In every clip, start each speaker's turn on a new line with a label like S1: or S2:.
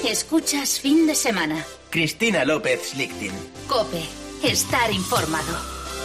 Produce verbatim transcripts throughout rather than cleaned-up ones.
S1: Escuchas Fin de Semana.
S2: Cristina López Schlichting.
S1: COPE. Estar informado.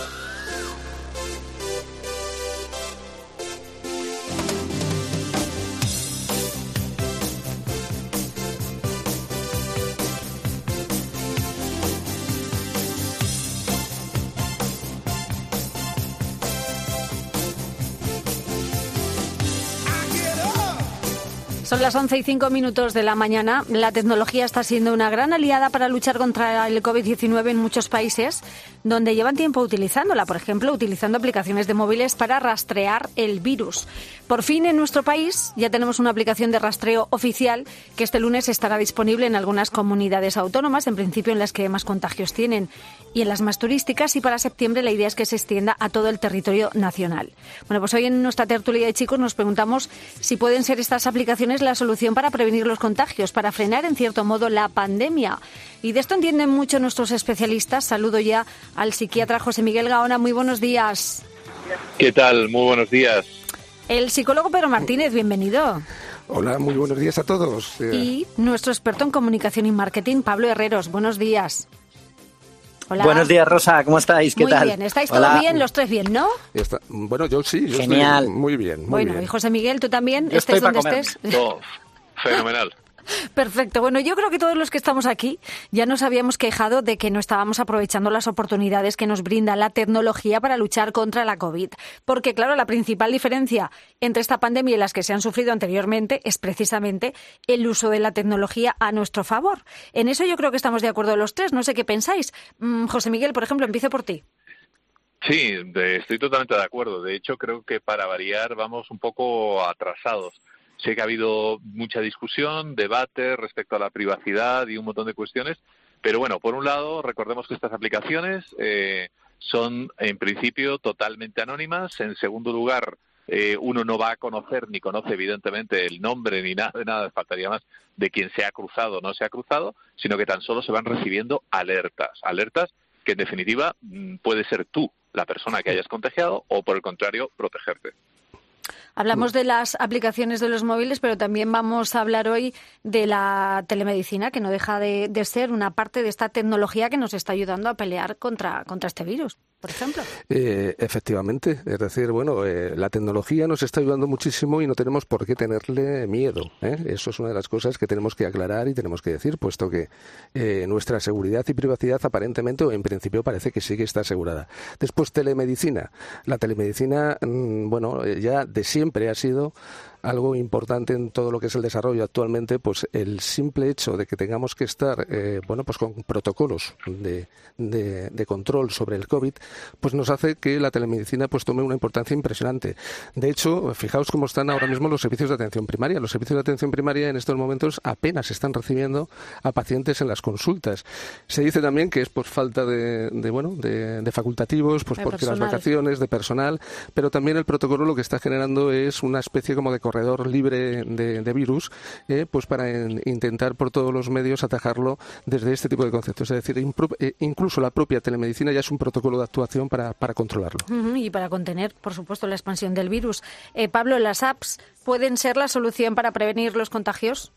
S3: Son las once y cinco minutos de la mañana. La tecnología está siendo una gran aliada para luchar contra el covid diecinueve en muchos países donde llevan tiempo utilizándola. Por ejemplo, utilizando aplicaciones de móviles para rastrear el virus. Por fin, en nuestro país ya tenemos una aplicación de rastreo oficial que este lunes estará disponible en algunas comunidades autónomas, en principio en las que más contagios tienen y en las más turísticas, y para septiembre la idea es que se extienda a todo el territorio nacional. Bueno, pues hoy en nuestra tertulia de chicos nos preguntamos si pueden ser estas aplicaciones la solución para prevenir los contagios, para frenar en cierto modo la pandemia. Y de esto entienden mucho nuestros especialistas. Saludo ya al psiquiatra José Miguel Gaona. Muy buenos días.
S4: ¿Qué tal? Muy buenos días.
S3: El psicólogo Pedro Martínez, bienvenido.
S5: Hola, muy buenos días a todos.
S3: Y nuestro experto en comunicación y marketing, Pablo Herreros. Buenos días. Hola.
S6: Buenos días, Rosa, ¿cómo estáis? ¿Qué
S3: muy
S6: tal?
S3: Muy bien, ¿estáis
S6: Hola.
S3: todos bien? Los tres bien, ¿no?
S5: Está, bueno, yo sí, yo
S6: Genial.
S5: estoy muy bien. Muy
S3: bueno,
S5: bien.
S3: y José Miguel, ¿tú también?
S6: Yo
S3: estés
S6: estoy
S3: donde
S6: para
S3: estés.
S4: No, fenomenal.
S3: Perfecto. Bueno, yo creo que todos los que estamos aquí ya nos habíamos quejado de que no estábamos aprovechando las oportunidades que nos brinda la tecnología para luchar contra la COVID. Porque, claro, la principal diferencia entre esta pandemia y las que se han sufrido anteriormente es precisamente el uso de la tecnología a nuestro favor. En eso yo creo que estamos de acuerdo los tres. No sé qué pensáis. Mm, José Miguel, por ejemplo, empiezo por ti.
S4: Sí, de, estoy totalmente de acuerdo. De hecho, creo que para variar vamos un poco atrasados. Sé que ha habido mucha discusión, debate respecto a la privacidad y un montón de cuestiones, pero bueno, por un lado, recordemos que estas aplicaciones eh, son en principio totalmente anónimas. En segundo lugar, eh, uno no va a conocer ni conoce evidentemente el nombre ni nada de nada, faltaría más, de quien se ha cruzado o no se ha cruzado, sino que tan solo se van recibiendo alertas, alertas que en definitiva puede ser tú la persona que hayas contagiado o por el contrario protegerte.
S3: Hablamos de las aplicaciones de los móviles, pero también vamos a hablar hoy de la telemedicina, que no deja de, de ser una parte de esta tecnología que nos está ayudando a pelear contra, contra este virus, por ejemplo.
S5: Eh, efectivamente, es decir, bueno, eh, la tecnología nos está ayudando muchísimo y no tenemos por qué tenerle miedo, ¿eh? Eso es una de las cosas que tenemos que aclarar y tenemos que decir, puesto que eh, nuestra seguridad y privacidad aparentemente o en principio parece que sí que está asegurada. Después, telemedicina. La telemedicina, mmm, bueno, ya de siempre ha sido algo importante en todo lo que es el desarrollo actualmente. Pues el simple hecho de que tengamos que estar eh, bueno, pues con protocolos de, de, de control sobre el COVID, pues nos hace que la telemedicina pues tome una importancia impresionante. De hecho, fijaos cómo están ahora mismo los servicios de atención primaria. Los servicios de atención primaria en estos momentos apenas están recibiendo a pacientes en las consultas. Se dice también que es por falta de, de bueno de, de facultativos, pues
S3: de
S5: porque
S3: personal.
S5: Las vacaciones, de personal, pero también el protocolo lo que está generando es una especie como de corredor libre de, de virus, eh, pues para en, intentar por todos los medios atajarlo desde este tipo de conceptos. Es decir, impro, eh, incluso la propia telemedicina ya es un protocolo de actuación para, para controlarlo.
S3: Uh-huh, y para contener, por supuesto, la expansión del virus. Eh, Pablo, ¿las apps pueden ser la solución para prevenir los contagios?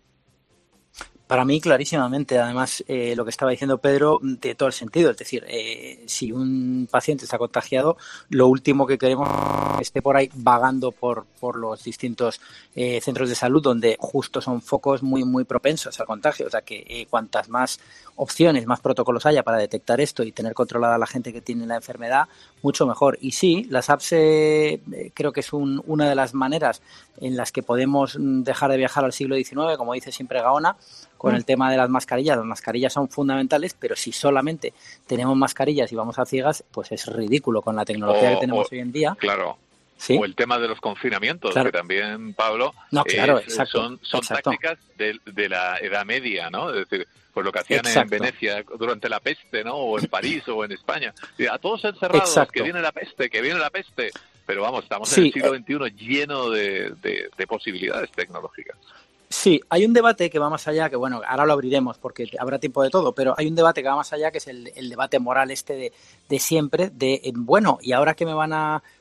S6: Para mí, clarísimamente. Además, eh, lo que estaba diciendo Pedro, de todo el sentido. Es decir, eh, si un paciente está contagiado, lo último que queremos es que esté por ahí vagando por, por los distintos eh, centros de salud, donde justo son focos muy, muy propensos al contagio. O sea, que eh, cuantas más opciones, más protocolos haya para detectar esto y tener controlada a la gente que tiene la enfermedad, mucho mejor. Y sí, las apps eh, creo que es un, una de las maneras en las que podemos dejar de viajar al siglo diecinueve, como dice siempre Gaona, con el tema de las mascarillas. Las mascarillas son fundamentales, pero si solamente tenemos mascarillas y vamos a ciegas, pues es ridículo con la tecnología
S4: o,
S6: que tenemos
S4: o,
S6: hoy en día.
S4: Claro.
S6: ¿Sí?
S4: O el tema de los confinamientos,
S6: claro.
S4: que también, Pablo,
S6: no, claro,
S4: es,
S6: exacto,
S4: son, son
S6: exacto.
S4: tácticas de, de la Edad Media, ¿no? Es decir, pues lo que hacían
S6: exacto.
S4: en Venecia durante la peste, ¿no? O en París o en España. A todos encerrados,
S6: exacto.
S4: que viene la peste, que viene la peste. Pero vamos, estamos
S6: sí,
S4: en el siglo
S6: eh...
S4: veintiuno lleno de, de, de posibilidades tecnológicas.
S6: Sí, hay un debate que va más allá, que bueno, ahora lo abriremos porque habrá tiempo de todo, pero hay un debate que va más allá, que es el, el debate moral este de, de siempre, de, bueno, ¿y ahora qué me van a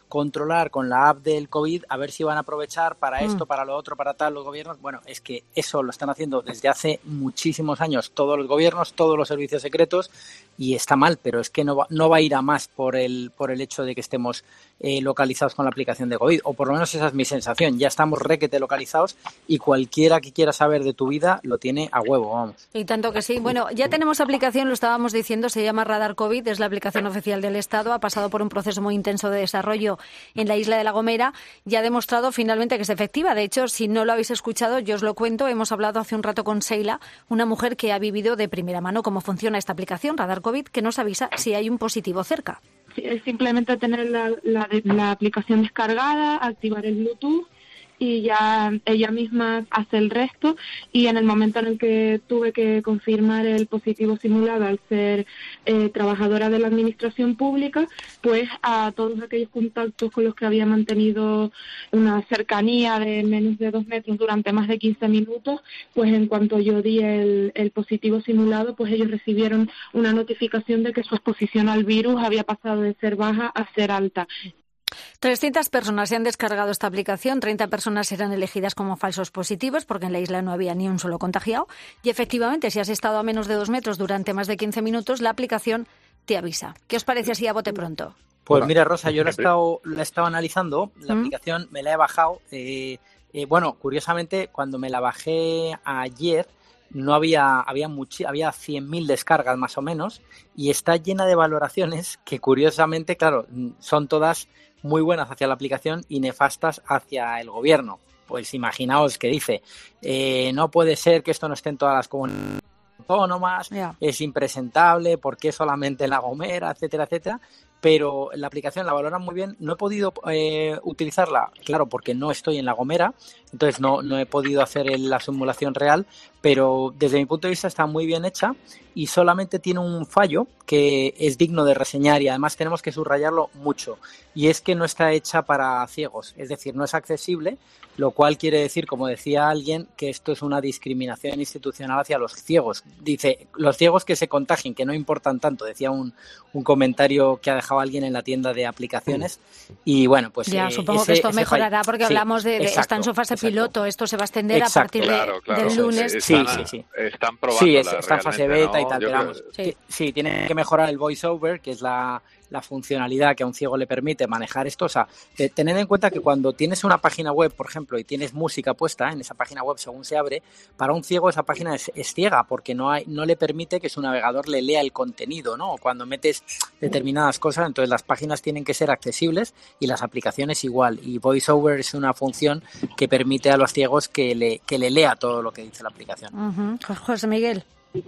S6: controlar con la app del COVID, a ver si van a aprovechar para esto,
S3: Mm.
S6: para lo otro, para tal, los gobiernos. Bueno, es que eso lo están haciendo desde hace muchísimos años todos los gobiernos, todos los servicios secretos, y está mal, pero es que no va, no va a ir a más por el, por el hecho de que estemos eh, localizados con la aplicación de COVID, o por lo menos esa es mi sensación. Ya estamos requete localizados y cualquiera que quiera saber de tu vida lo tiene a huevo, vamos.
S3: Y tanto que sí. Bueno, ya tenemos aplicación, lo estábamos diciendo, se llama Radar COVID, es la aplicación oficial del Estado, ha pasado por un proceso muy intenso de desarrollo en la isla de La Gomera y ha demostrado finalmente que es efectiva. De hecho, si no lo habéis escuchado, yo os lo cuento, hemos hablado hace un rato con Sheila, una mujer que ha vivido de primera mano cómo funciona esta aplicación, Radar COVID, que nos avisa si hay un positivo cerca.
S7: Sí, es simplemente tener la, la, la aplicación descargada, activar el Bluetooth y ya ella misma hace el resto. Y en el momento en el que tuve que confirmar el positivo simulado al ser eh, trabajadora de la administración pública, pues a todos aquellos contactos con los que había mantenido una cercanía de menos de dos metros durante más de quince minutos, pues en cuanto yo di el, el positivo simulado, pues ellos recibieron una notificación de que su exposición al virus había pasado de ser baja a ser alta.
S3: trescientas personas se han descargado esta aplicación, treinta personas serán elegidas como falsos positivos porque en la isla no había ni un solo contagiado y efectivamente si has estado a menos de dos metros durante más de quince minutos la aplicación te avisa. ¿Qué os parece así a bote pronto?
S6: Pues mira, Rosa, yo la he estado, la he estado analizando, la
S3: ¿Mm?
S6: aplicación me la he bajado. Eh, eh, bueno, curiosamente, cuando me la bajé ayer, no había, había, muchi, había cien mil descargas más o menos y está llena de valoraciones que curiosamente, claro, son todas muy buenas hacia la aplicación y nefastas hacia el gobierno. Pues imaginaos que dice, eh, no puede ser que esto no esté en todas las comunidades autónomas,
S3: Yeah.
S6: es impresentable, ¿por qué solamente en La Gomera, etcétera, etcétera? Pero la aplicación la valoran muy bien. No he podido eh, utilizarla, claro, porque no estoy en La Gomera, entonces no, no he podido hacer el, la simulación real, pero desde mi punto de vista está muy bien hecha y solamente tiene un fallo que es digno de reseñar y además tenemos que subrayarlo mucho, y es que no está hecha para ciegos, es decir, no es accesible, lo cual quiere decir, como decía alguien, que esto es una discriminación institucional hacia los ciegos. Dice, los ciegos que se contagien, que no importan tanto, decía un, un comentario que ha dejado alguien en la tienda de aplicaciones, y bueno, pues
S3: Ya,
S6: eh,
S3: supongo
S6: ese,
S3: que esto
S6: ese
S3: mejorará
S6: fallo.
S3: porque
S6: Sí,
S3: hablamos de, de
S6: exacto,
S3: está en su fase
S6: exacto.
S3: piloto, esto se va a extender
S6: Exacto.
S3: a partir de,
S4: Claro, claro.
S3: del lunes.
S6: Sí,
S4: Están,
S6: sí, sí.
S4: Están probando.
S6: Sí, es, está en fase beta y tal, pero vamos,
S3: Sí.
S6: sí. sí, tiene que mejorar el voiceover, que es la, la funcionalidad que a un ciego le permite manejar esto. O sea, te, tened en cuenta que cuando tienes una página web, por ejemplo, y tienes música puesta en esa página web según se abre, para un ciego esa página es, es ciega porque no hay, no le permite que su navegador le lea el contenido, ¿no? Cuando metes determinadas cosas, entonces las páginas tienen que ser accesibles y las aplicaciones igual. Y VoiceOver es una función que permite a los ciegos que le, que le lea todo lo que dice la aplicación.
S3: Uh-huh. José Miguel.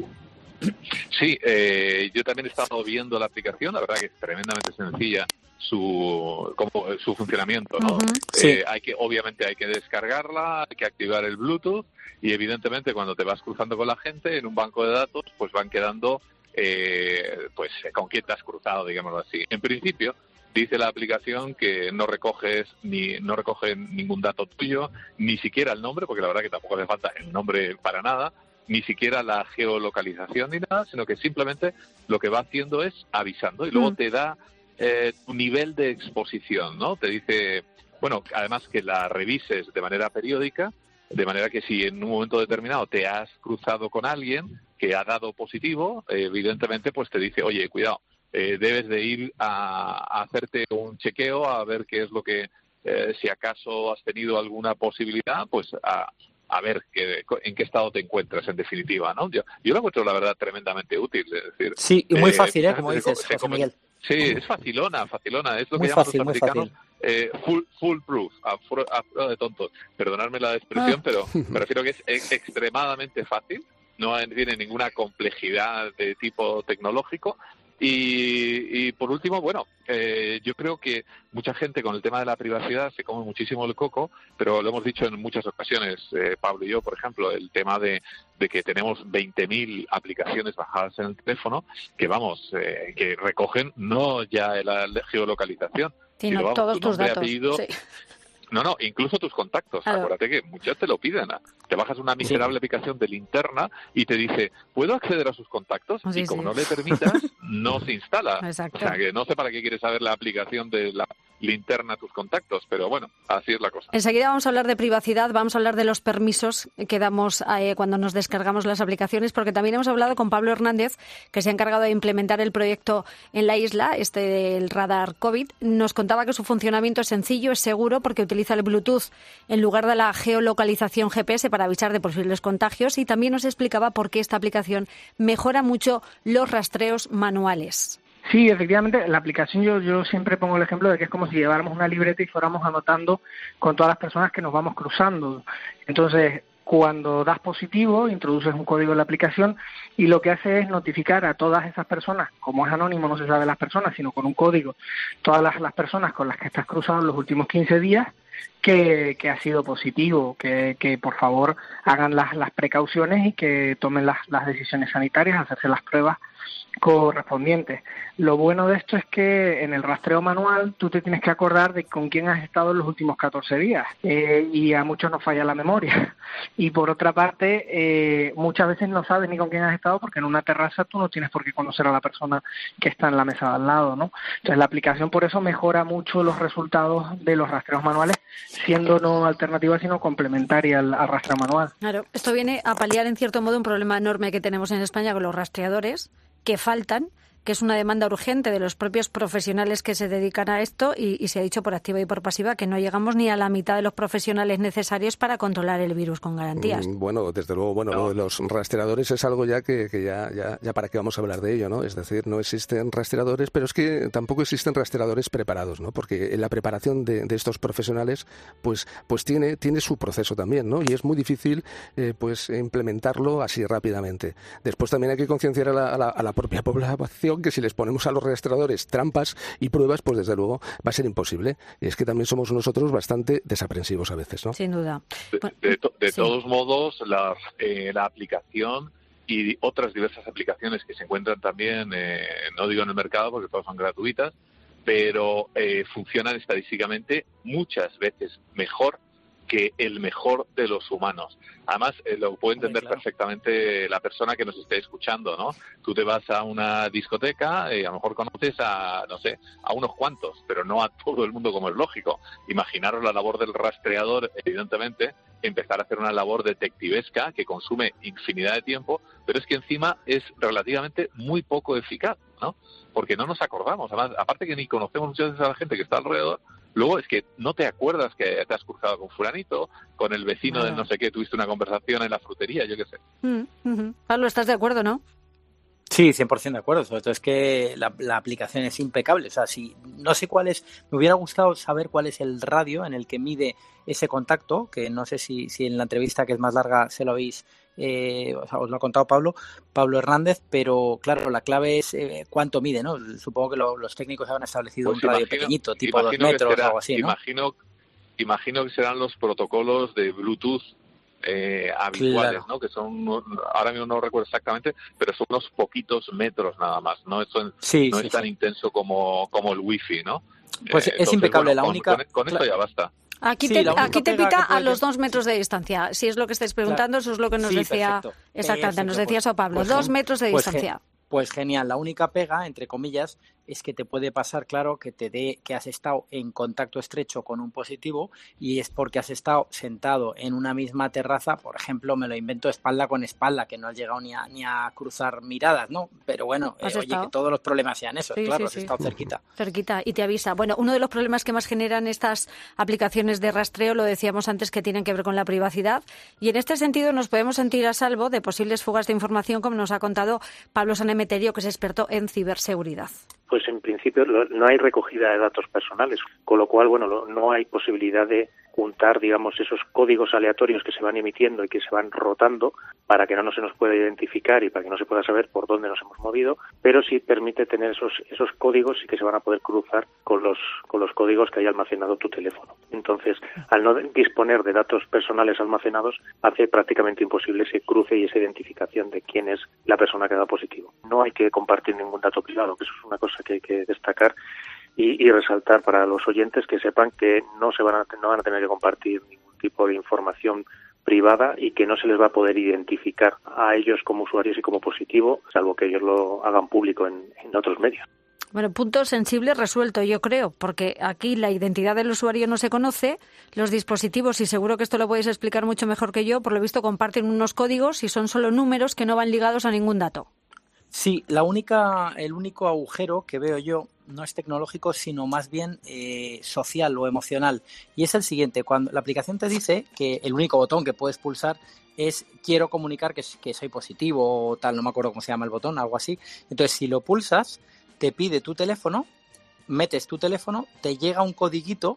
S4: Sí, eh, yo también he estado viendo la aplicación, la verdad que es tremendamente sencilla su como su funcionamiento, ¿no?
S3: Uh-huh.
S6: Sí.
S4: Eh, hay que obviamente hay que descargarla, hay que activar el Bluetooth y evidentemente cuando te vas cruzando con la gente en un banco de datos, pues van quedando eh, pues con quién te has cruzado, digámoslo así. En principio dice la aplicación que no recoges ni no recoge ningún dato tuyo, ni siquiera el nombre, porque la verdad que tampoco hace falta el nombre para nada, ni siquiera la geolocalización ni nada, sino que simplemente lo que va haciendo es avisando y luego
S3: Mm.
S4: te da eh, tu nivel de exposición, ¿no? Te dice, bueno, además que la revises de manera periódica, de manera que si en un momento determinado te has cruzado con alguien que ha dado positivo, eh, evidentemente pues te dice, oye, cuidado, eh, debes de ir a, a hacerte un chequeo a ver qué es lo que, eh, si acaso has tenido alguna posibilidad, pues a a ver que, en qué estado te encuentras, en definitiva, ¿no? Yo, yo lo encuentro, la verdad, tremendamente útil. Es decir,
S6: Sí, y muy
S4: eh,
S6: fácil, ¿eh?
S4: se-
S6: Como
S4: se-
S6: dices,
S4: se
S6: José
S4: comen-
S6: Miguel.
S4: Sí, es facilona, facilona. Es lo
S6: Muy
S4: que llaman
S6: fácil,
S4: los
S6: muy
S4: americanos
S6: fácil.
S4: eh, full, full proof, a, fru- a prueba de tontos. Perdonadme la expresión,
S3: Ah.
S4: pero me refiero que es ex- extremadamente fácil. No tiene ninguna complejidad de tipo tecnológico. Y, y por último, bueno, eh, yo creo que mucha gente con el tema de la privacidad se come muchísimo el coco, pero lo hemos dicho en muchas ocasiones, eh, Pablo y yo, por ejemplo, el tema de, de que tenemos veinte mil aplicaciones bajadas en el teléfono que, vamos, eh, que recogen no ya la geolocalización,
S3: Sino
S4: sino, vamos,
S3: todos
S4: tu
S3: tus
S4: nombre,
S3: datos.
S4: apellido.
S3: Sí.
S4: No, no, incluso tus contactos.
S3: Claro.
S4: Acuérdate que muchas te lo piden. Te bajas una miserable aplicación de Linterna y te dice, ¿puedo acceder a sus contactos?
S3: Sí,
S4: y como
S3: sí.
S4: no le permitas, no se instala.
S3: Exacto.
S4: O sea, que no sé para qué quieres saber la aplicación de la linterna a tus contactos, pero bueno, así es la cosa.
S3: Enseguida vamos a hablar de privacidad, vamos a hablar de los permisos que damos eh, cuando nos descargamos las aplicaciones, porque también hemos hablado con Pablo Hernández, que se ha encargado de implementar el proyecto en la isla, este del radar COVID. Nos contaba que su funcionamiento es sencillo, es seguro, porque utiliza el Bluetooth en lugar de la geolocalización G P S para avisar de posibles contagios, y también nos explicaba por qué esta aplicación mejora mucho los rastreos manuales.
S8: Sí, efectivamente, la aplicación yo, yo siempre pongo el ejemplo de que es como si lleváramos una libreta y fuéramos anotando con todas las personas que nos vamos cruzando. Entonces, cuando das positivo, introduces un código en la aplicación y lo que hace es notificar a todas esas personas, como es anónimo, no se sabe las personas, sino con un código, todas las, las personas con las que estás cruzado en los últimos quince días, que, que ha sido positivo, que, que por favor hagan las, las precauciones y que tomen las, las decisiones sanitarias, hacerse las pruebas correspondientes. Lo bueno de esto es que en el rastreo manual tú te tienes que acordar de con quién has estado en los últimos catorce días eh, y a muchos nos falla la memoria. Y por otra parte, eh, muchas veces no sabes ni con quién has estado porque en una terraza tú no tienes por qué conocer a la persona que está en la mesa de al lado, ¿no? Entonces la aplicación por eso mejora mucho los resultados de los rastreos manuales, siendo no alternativa sino complementaria al, al rastreo manual.
S3: Claro, esto viene a paliar en cierto modo un problema enorme que tenemos en España con los rastreadores, que faltan, que es una demanda urgente de los propios profesionales que se dedican a esto y, y se ha dicho por activa y por pasiva que no llegamos ni a la mitad de los profesionales necesarios para controlar el virus con garantías.
S5: Mm, bueno, desde luego, bueno, no. Lo de los rastreadores es algo ya que, que ya, ya, ya para qué vamos a hablar de ello, ¿no? Es decir, no existen rastreadores, pero es que tampoco existen rastreadores preparados, ¿no? Porque la preparación de, de estos profesionales, pues, pues tiene, tiene su proceso también, ¿no? Y es muy difícil, eh, pues, implementarlo así rápidamente. Después también hay que concienciar a la, a la, a la propia población que si les ponemos a los rastreadores trampas y pruebas, pues desde luego va a ser imposible. Y es que también somos nosotros bastante desaprensivos a veces, ¿no?
S3: Sin duda.
S4: De, de, to, de
S3: sí.
S4: todos modos, la, eh, la aplicación y otras diversas aplicaciones que se encuentran también, eh, no digo en el mercado porque todas son gratuitas, pero eh, funcionan estadísticamente muchas veces mejor que el mejor de los humanos. Además, eh, lo puede entender claro. perfectamente la persona que nos esté escuchando, ¿no? Tú te vas a una discoteca y a lo mejor conoces a, no sé, a unos cuantos, pero no a todo el mundo como es lógico. Imaginaros la labor del rastreador, evidentemente, empezar a hacer una labor detectivesca que consume infinidad de tiempo, pero es que encima es relativamente muy poco eficaz, ¿no? Porque no nos acordamos. Además, aparte que ni conocemos muchas veces a la gente que está alrededor, luego es que no te acuerdas que te has cruzado con fulanito, con el vecino de no sé qué, tuviste una conversación en la frutería, yo qué sé.
S3: Mm, uh-huh. Pablo, ¿estás de acuerdo, no?
S6: Sí, cien por ciento de acuerdo. Sobre todo es que la, la aplicación es impecable. O sea, si no sé cuál es, me hubiera gustado saber cuál es el radio en el que mide ese contacto, que no sé si, si en la entrevista que es más larga se lo habéis, eh, o sea, os lo ha contado Pablo, Pablo Hernández, pero claro, la clave es eh, cuánto mide, ¿no? Supongo que lo, los técnicos habrán establecido pues un radio imagino, pequeñito, tipo dos metros será, o algo así, ¿no?
S4: Imagino, imagino que serán los protocolos de Bluetooth Eh, habituales, claro. ¿no? Que son, ahora mismo no recuerdo exactamente, pero son unos poquitos metros nada más, no, Eso,
S6: sí,
S4: no
S6: sí,
S4: es tan
S6: sí. intenso
S4: como, como el wifi, ¿no?
S6: Pues eh, es entonces, impecable,
S4: bueno,
S6: la
S4: con,
S6: única...
S4: Con, con esto ya basta.
S3: Aquí
S6: sí,
S3: te, aquí te pita
S6: que
S3: a los dos metros de distancia, si es lo que estáis preguntando, claro. Eso es lo que nos
S6: sí,
S3: decía,
S6: perfecto.
S3: exactamente,
S6: eh,
S3: nos decía eso Pablo,
S6: pues,
S3: dos metros de
S6: pues,
S3: distancia.
S6: Pues genial, la única pega, entre comillas, es que te puede pasar, claro, que te dé que has estado en contacto estrecho con un positivo y es porque has estado sentado en una misma terraza, por ejemplo, me lo invento espalda con espalda, que no has llegado ni a, ni a cruzar miradas, ¿no? Pero bueno, eh, oye, que todos los problemas sean esos,
S3: sí,
S6: claro,
S3: sí,
S6: has
S3: sí.
S6: estado cerquita.
S3: Cerquita, y te avisa. Bueno, uno de los problemas que más generan estas aplicaciones de rastreo, lo decíamos antes, que tienen que ver con la privacidad, y en este sentido nos podemos sentir a salvo de posibles fugas de información, como nos ha contado Pablo Sanemeterio, que es experto en ciberseguridad.
S9: Pues en principio no hay recogida de datos personales, con lo cual, bueno, no hay posibilidad de juntar, digamos, esos códigos aleatorios que se van emitiendo y que se van rotando para que no se nos pueda identificar y para que no se pueda saber por dónde nos hemos movido, pero sí permite tener esos esos códigos y que se van a poder cruzar con los con los códigos que haya almacenado tu teléfono. Entonces, al no disponer de datos personales almacenados, hace prácticamente imposible ese cruce y esa identificación de quién es la persona que da positivo. No hay que compartir ningún dato privado, que eso es una cosa que hay que destacar y, y resaltar para los oyentes, que sepan que no se van a, no van a tener que compartir ningún tipo de información privada y que no se les va a poder identificar a ellos como usuarios y como positivo, salvo que ellos lo hagan público en, en otros medios.
S3: Bueno, punto sensible resuelto, yo creo, porque aquí la identidad del usuario no se conoce, los dispositivos, y seguro que esto lo podéis explicar mucho mejor que yo, por lo visto comparten unos códigos y son solo números que no van ligados a ningún dato.
S6: Sí, la única, el único agujero que veo yo no es tecnológico, sino más bien eh, social o emocional. Y es el siguiente: cuando la aplicación te dice que el único botón que puedes pulsar es quiero comunicar que, que soy positivo o tal, no me acuerdo cómo se llama el botón, algo así. Entonces, si lo pulsas, te pide tu teléfono, metes tu teléfono, te llega un codiguito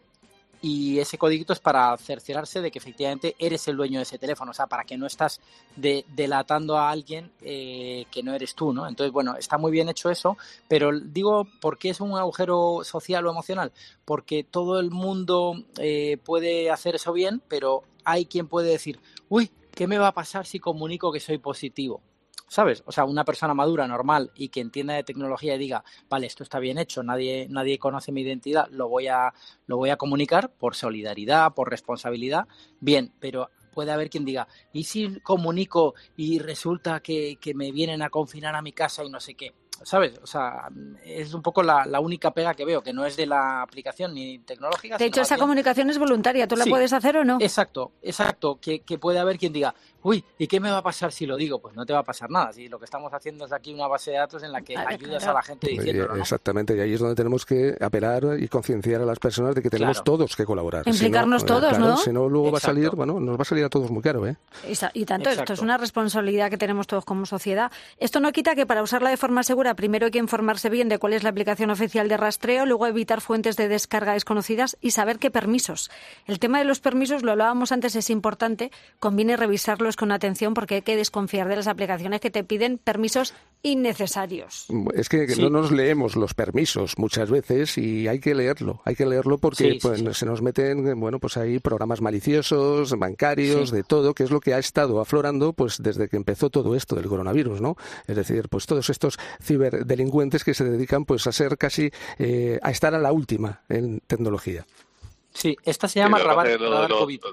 S6: y ese codiguito es para cerciorarse de que efectivamente eres el dueño de ese teléfono, o sea, para que no estás de, delatando a alguien eh, que no eres tú, ¿no? Entonces, bueno, está muy bien hecho eso, pero digo, ¿por qué es un agujero social o emocional? Porque todo el mundo eh, puede hacer eso bien, pero hay quien puede decir, uy, ¿qué me va a pasar si comunico que soy positivo? ¿Sabes? O sea, una persona madura, normal y que entienda de tecnología y diga, vale, esto está bien hecho, nadie nadie conoce mi identidad, lo voy a lo voy a comunicar por solidaridad, por responsabilidad, bien, pero puede haber quien diga, ¿y si comunico y resulta que, que me vienen a confinar a mi casa y no sé qué? ¿Sabes? O sea, es un poco la, la única pega que veo, que no es de la aplicación ni tecnológica.
S3: De hecho, esa bien... comunicación es voluntaria, ¿tú la sí, puedes hacer o no?
S6: Exacto, exacto, que, que puede haber quien diga, uy, ¿y qué me va a pasar si lo digo? Pues no te va a pasar nada, si lo que estamos haciendo es aquí una base de datos en la que vale, ayudas claro. a la gente diciéndolo, ¿no?
S5: Exactamente, y ahí es donde tenemos que apelar y concienciar a las personas de que tenemos
S6: claro.
S5: todos que colaborar.
S3: Implicarnos
S5: si no,
S3: todos,
S5: claro,
S3: ¿no?
S5: Si no, luego
S6: exacto.
S5: va a salir, bueno, nos va a salir a todos muy caro, ¿eh?
S3: Y tanto,
S6: exacto.
S3: esto es una responsabilidad que tenemos todos como sociedad. Esto no quita que para usarla de forma segura, primero hay que informarse bien de cuál es la aplicación oficial de rastreo, luego evitar fuentes de descarga desconocidas y saber qué permisos. El tema de los permisos, lo hablábamos antes, es importante, conviene revisarlos con atención porque hay que desconfiar de las aplicaciones que te piden permisos innecesarios.
S5: Es que sí. no nos leemos los permisos muchas veces y hay que leerlo, hay que leerlo porque sí, pues, sí, sí. se nos meten, bueno, pues hay programas maliciosos, bancarios, sí. de todo, que es lo que ha estado aflorando pues desde que empezó todo esto del coronavirus, ¿no? Es decir, pues todos estos ciberdelincuentes que se dedican pues a ser casi, eh, a estar a la última en tecnología.
S6: Sí, esta se llama
S4: sí,
S6: Radar,
S4: lo,
S6: radar
S4: lo,
S6: COVID.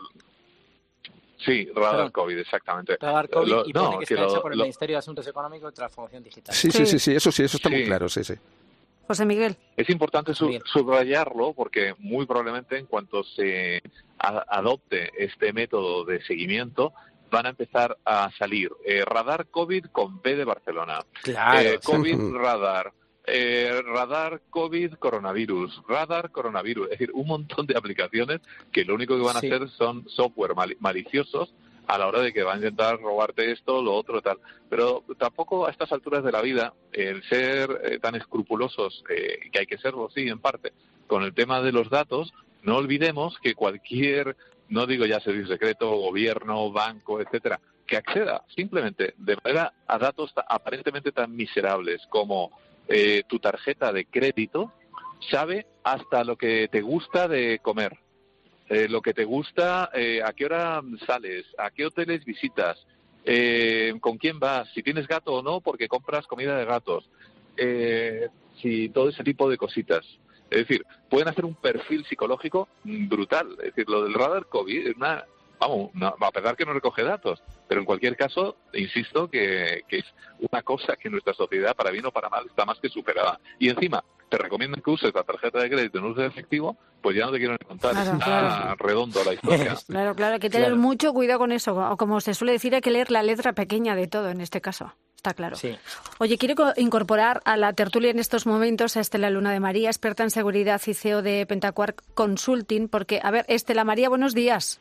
S4: Sí, Radar
S6: Perdón.
S4: COVID, exactamente.
S6: Radar COVID
S4: lo,
S6: y pone
S4: no,
S6: que
S4: que
S6: está
S4: lo,
S6: hecha por el
S4: lo...
S6: Ministerio de Asuntos Económicos y Transformación Digital.
S5: Sí, sí, sí, sí, eso sí, eso está
S4: sí.
S5: muy claro, sí, sí.
S3: José Miguel.
S4: Es importante sub- subrayarlo porque muy probablemente en cuanto se a- adopte este método de seguimiento van a empezar a salir eh, Radar COVID con B de Barcelona,
S6: claro,
S4: eh, COVID
S5: sí.
S4: Radar, eh, Radar COVID Coronavirus, Radar Coronavirus, es decir, un montón de aplicaciones que lo único que van a
S6: sí.
S4: hacer son software mal- maliciosos a la hora de que van a intentar robarte esto, lo otro, tal. Pero tampoco a estas alturas de la vida, el ser eh, tan escrupulosos, eh, que hay que serlo, sí, en parte, con el tema de los datos, no olvidemos que cualquier, no digo ya servicio secreto, gobierno, banco, etcétera, que acceda simplemente de manera a datos aparentemente tan miserables como eh, tu tarjeta de crédito, sabe hasta lo que te gusta de comer. Eh, lo que te gusta, eh, a qué hora sales, a qué hoteles visitas, eh, con quién vas, si tienes gato o no, porque compras comida de gatos, eh, si todo ese tipo de cositas. Es decir, pueden hacer un perfil psicológico brutal. Es decir, lo del Radar COVID es una, vamos, una, a pesar que no recoge datos, pero en cualquier caso, insisto que, que es una cosa que en nuestra sociedad, para bien o para mal, está más que superada. Y encima, te recomiendan que uses la tarjeta de crédito en uso de efectivo, pues ya no te quiero ni contar,
S3: claro,
S4: está
S3: claro.
S4: redondo la historia.
S3: Claro, claro, hay que tener
S6: claro.
S3: mucho cuidado con eso, o como se suele decir, hay que leer la letra pequeña de todo en este caso, está claro.
S6: Sí.
S3: Oye, quiero incorporar a la tertulia en estos momentos a Estela Luna de María, experta en seguridad y C E O de Pentaquark Consulting, porque, a ver, Estela María, buenos días.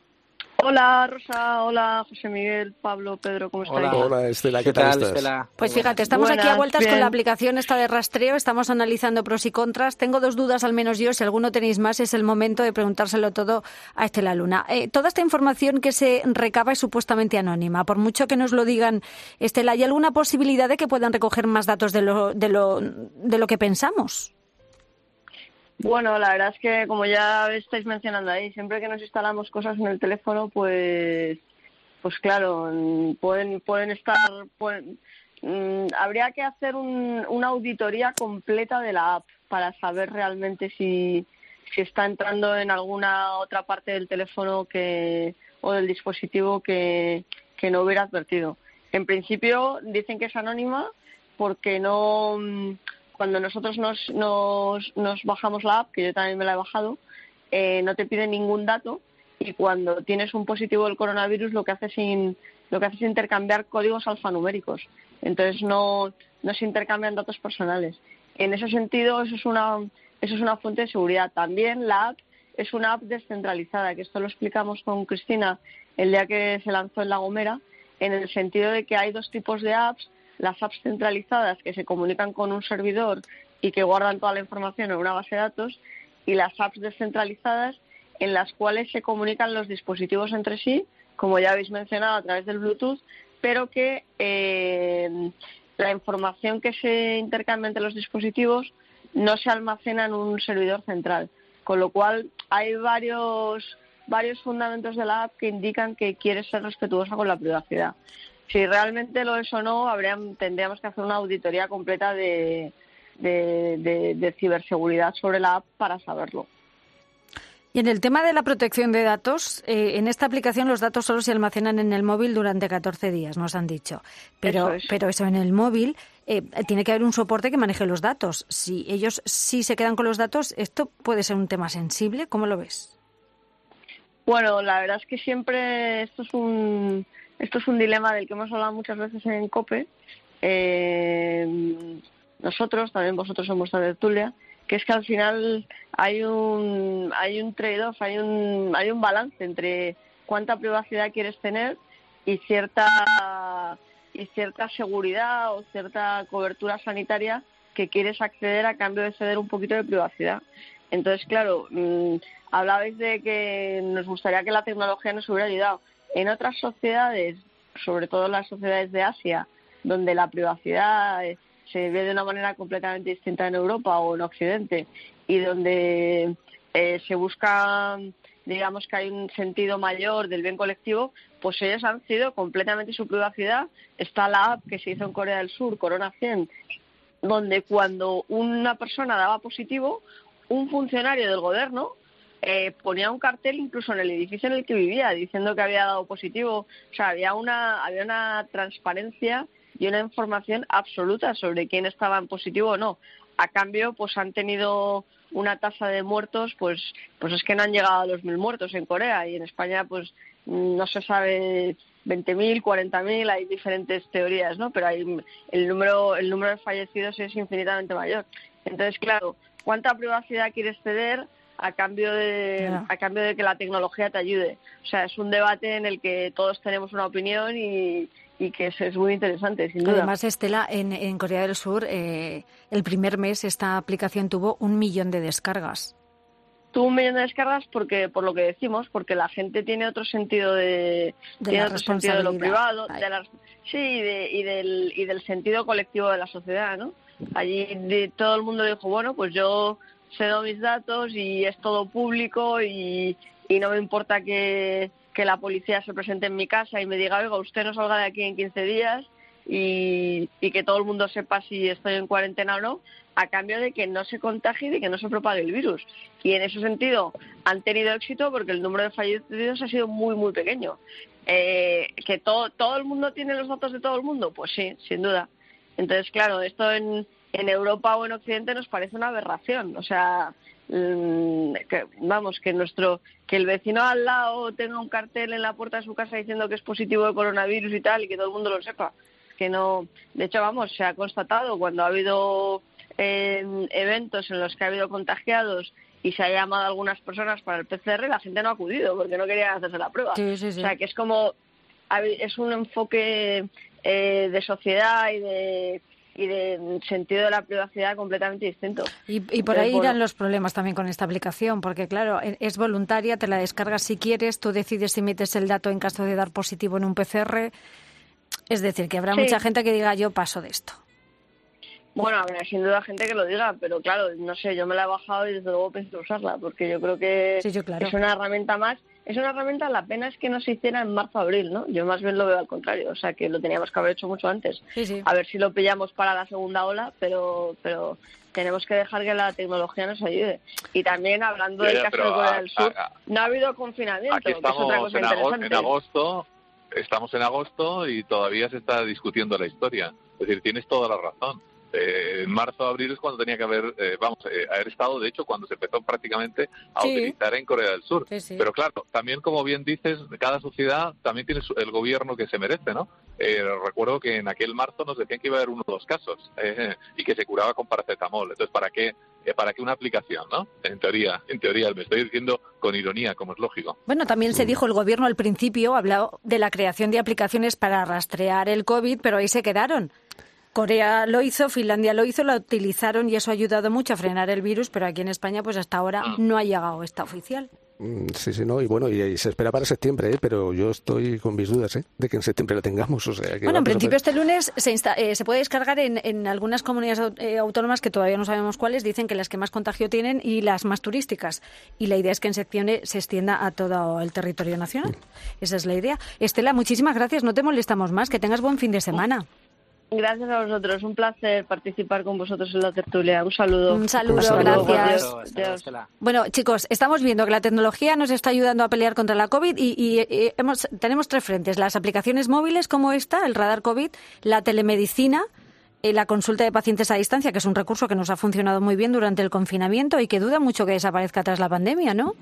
S10: Hola Rosa, hola José Miguel, Pablo, Pedro, ¿cómo estáis?
S5: Hola, Hola Estela, ¿qué,
S6: ¿Qué
S5: tal,
S6: tal
S5: estás?
S6: Estela?
S3: Pues fíjate, estamos
S10: Buenas,
S3: aquí a vueltas
S10: bien.
S3: con la aplicación esta de rastreo, estamos analizando pros y contras. Tengo dos dudas al menos yo, si alguno tenéis más es el momento de preguntárselo todo a Estela Luna. Eh, toda esta información que se recaba es supuestamente anónima, por mucho que nos lo digan, Estela, ¿hay alguna posibilidad de que puedan recoger más datos de lo, de lo, de lo que pensamos?
S10: Bueno, la verdad es que, como ya estáis mencionando ahí, siempre que nos instalamos cosas en el teléfono, pues, pues claro, pueden, pueden estar, pueden, mmm, habría que hacer un, una auditoría completa de la app para saber realmente si, si está entrando en alguna otra parte del teléfono que o del dispositivo que, que no hubiera advertido. En principio dicen que es anónima porque no... cuando nosotros nos, nos, nos bajamos la app, que yo también me la he bajado, eh, no te pide ningún dato, y cuando tienes un positivo del coronavirus lo que hace es, lo que hace es intercambiar códigos alfanuméricos. Entonces no, no se intercambian datos personales. En ese sentido, eso es una, eso es una fuente de seguridad. También la app es una app descentralizada, que esto lo explicamos con Cristina el día que se lanzó en La Gomera, en el sentido de que hay dos tipos de apps: las apps centralizadas, que se comunican con un servidor y que guardan toda la información en una base de datos, y las apps descentralizadas, en las cuales se comunican los dispositivos entre sí, como ya habéis mencionado, a través del Bluetooth, pero que eh, la información que se intercambia entre los dispositivos no se almacena en un servidor central. Con lo cual hay varios, varios fundamentos de la app que indican que quiere ser respetuosa con la privacidad. Si realmente lo es o no, habrían, tendríamos que hacer una auditoría completa de, de, de, de ciberseguridad sobre la app para saberlo.
S3: Y en el tema de la protección de datos, eh, en esta aplicación los datos solo se almacenan en el móvil durante catorce días, nos han dicho. Pero eso, es. pero eso en el móvil eh, tiene que haber un soporte que maneje los datos. Si ellos sí se quedan con los datos, ¿esto puede ser un tema sensible? ¿Cómo lo ves?
S10: Bueno, la verdad es que siempre esto es un esto es un dilema del que hemos hablado muchas veces en COPE. Eh, nosotros, también vosotros en vuestra tertulia, que es que al final hay un hay un trade-off, hay un hay un balance entre cuánta privacidad quieres tener y cierta y cierta seguridad o cierta cobertura sanitaria que quieres acceder a cambio de ceder un poquito de privacidad. Entonces, claro, mmm, hablabais de que nos gustaría que la tecnología nos hubiera ayudado. En otras sociedades, sobre todo las sociedades de Asia, donde la privacidad eh, se ve de una manera completamente distinta en Europa o en Occidente, y donde eh, se busca, digamos, que hay un sentido mayor del bien colectivo, pues ellos han sido completamente su privacidad. Está la app que se hizo en Corea del Sur, Corona cien, donde cuando una persona daba positivo, un funcionario del gobierno eh, ponía un cartel incluso en el edificio en el que vivía diciendo que había dado positivo. O sea, había una, había una transparencia y una información absoluta sobre quién estaba en positivo o no. A cambio, pues han tenido una tasa de muertos, pues pues es que no han llegado a los mil muertos en Corea, y en España pues no se sabe, veinte mil, cuarenta mil, hay diferentes teorías, ¿no? Pero hay, el número el número de fallecidos es infinitamente mayor. Entonces, claro, ¿cuánta privacidad quieres ceder a cambio de yeah. a cambio de que la tecnología te ayude? O sea, es un debate en el que todos tenemos una opinión y y que es, es muy interesante, sin duda.
S3: Además, Estela, en, en Corea del Sur, eh, el primer mes esta aplicación tuvo un millón de descargas.
S10: Tuvo un millón de descargas porque, por lo que decimos, porque la gente tiene otro sentido de,
S3: de
S10: tiene
S3: la
S10: otro sentido de lo privado, de la, sí, y, de, y, del, y del sentido colectivo de la sociedad, ¿no? Allí de, todo el mundo dijo, bueno, pues yo cedo mis datos y es todo público y, y no me importa que que la policía se presente en mi casa y me diga, oiga, usted no salga de aquí en quince días, y, y que todo el mundo sepa si estoy en cuarentena o no, a cambio de que no se contagie y de que no se propague el virus. Y en ese sentido han tenido éxito porque el número de fallecidos ha sido muy, muy pequeño. Eh, ¿Que todo, todo el mundo tiene los datos de todo el mundo? Pues sí, sin duda. Entonces, claro, esto en, en Europa o en Occidente nos parece una aberración. O sea, que, vamos, que nuestro que el vecino al lado tenga un cartel en la puerta de su casa diciendo que es positivo de coronavirus y tal, y que todo el mundo lo sepa. Que no, de hecho, vamos, se ha constatado cuando ha habido eh, eventos en los que ha habido contagiados y se ha llamado a algunas personas para el P C R, la gente no ha acudido porque no quería hacerse la prueba.
S3: Sí, sí, sí.
S10: O sea, que es como, es un enfoque eh, de sociedad y de y de sentido de la privacidad completamente distinto.
S3: Y, y por ahí irán los problemas también con esta aplicación, porque claro, es voluntaria, te la descargas si quieres, tú decides si metes el dato en caso de dar positivo en un P C R. Es decir, que habrá sí. mucha gente que diga, yo paso de esto.
S10: Bueno, habrá sin duda gente que lo diga, pero claro, no sé, yo me la he bajado y desde luego pienso usarla, porque yo creo que
S3: sí, yo, claro.
S10: es una herramienta más. Es una herramienta, la pena es que no se hiciera en marzo-abril, ¿no? Yo más bien lo veo al contrario, o sea, que lo teníamos que haber hecho mucho antes.
S3: Sí, sí.
S10: A ver si lo pillamos para la segunda ola, pero pero tenemos que dejar que la tecnología nos ayude. Y también, hablando
S4: ya,
S10: del
S4: ya,
S10: caso de Corea del Sur,
S4: a, a,
S10: no ha habido confinamiento,
S4: aquí estamos
S10: que es otra cosa
S4: en
S10: interesante.
S4: En agosto, estamos en agosto y todavía se está discutiendo la historia. Es decir, tienes toda la razón. Eh, en marzo, abril es cuando tenía que haber, eh, vamos, eh, haber estado, de hecho, cuando se empezó prácticamente a
S3: Sí.
S4: utilizar en Corea del Sur.
S3: Sí, sí.
S4: Pero claro, también, como bien dices, cada sociedad también tiene su- el gobierno que se merece, ¿no? Eh, recuerdo que en aquel marzo nos decían que iba a haber uno o dos casos eh, y que se curaba con paracetamol. Entonces, ¿para qué, eh, para qué una aplicación, no? En teoría, en teoría, me estoy diciendo con ironía, como es lógico.
S3: Bueno, también se dijo, el gobierno al principio habló de la creación de aplicaciones para rastrear el COVID, pero ahí se quedaron. Corea lo hizo, Finlandia lo hizo, lo utilizaron y eso ha ayudado mucho a frenar el virus, pero aquí en España pues hasta ahora no ha llegado esta oficial.
S5: Mm, Sí, sí, no, y bueno, y, y se espera para septiembre, ¿eh? Pero yo estoy con mis dudas, ¿eh? De que en septiembre lo tengamos, o sea que...
S3: Bueno, en
S5: vamos a
S3: principio
S5: ver.
S3: este lunes se, insta- eh, se puede descargar en, en algunas comunidades au- eh, autónomas que todavía no sabemos cuáles, dicen que las que más contagio tienen y las más turísticas. Y la idea es que en septiembre se extienda a todo el territorio nacional. Esa es la idea. Estela, muchísimas gracias, no te molestamos más, que tengas buen fin de semana.
S10: Gracias a vosotros, un placer participar con vosotros en la tertulia. Un saludo.
S3: Un saludo,
S10: Hasta luego,
S3: gracias.
S10: adiós. Adiós.
S3: Bueno, chicos, estamos viendo que la tecnología nos está ayudando a pelear contra la COVID y, y, y hemos, tenemos tres frentes. Las aplicaciones móviles como esta, el radar COVID, la telemedicina, eh, la consulta de pacientes a distancia, que es un recurso que nos ha funcionado muy bien durante el confinamiento y que duda mucho que desaparezca tras la pandemia, ¿no?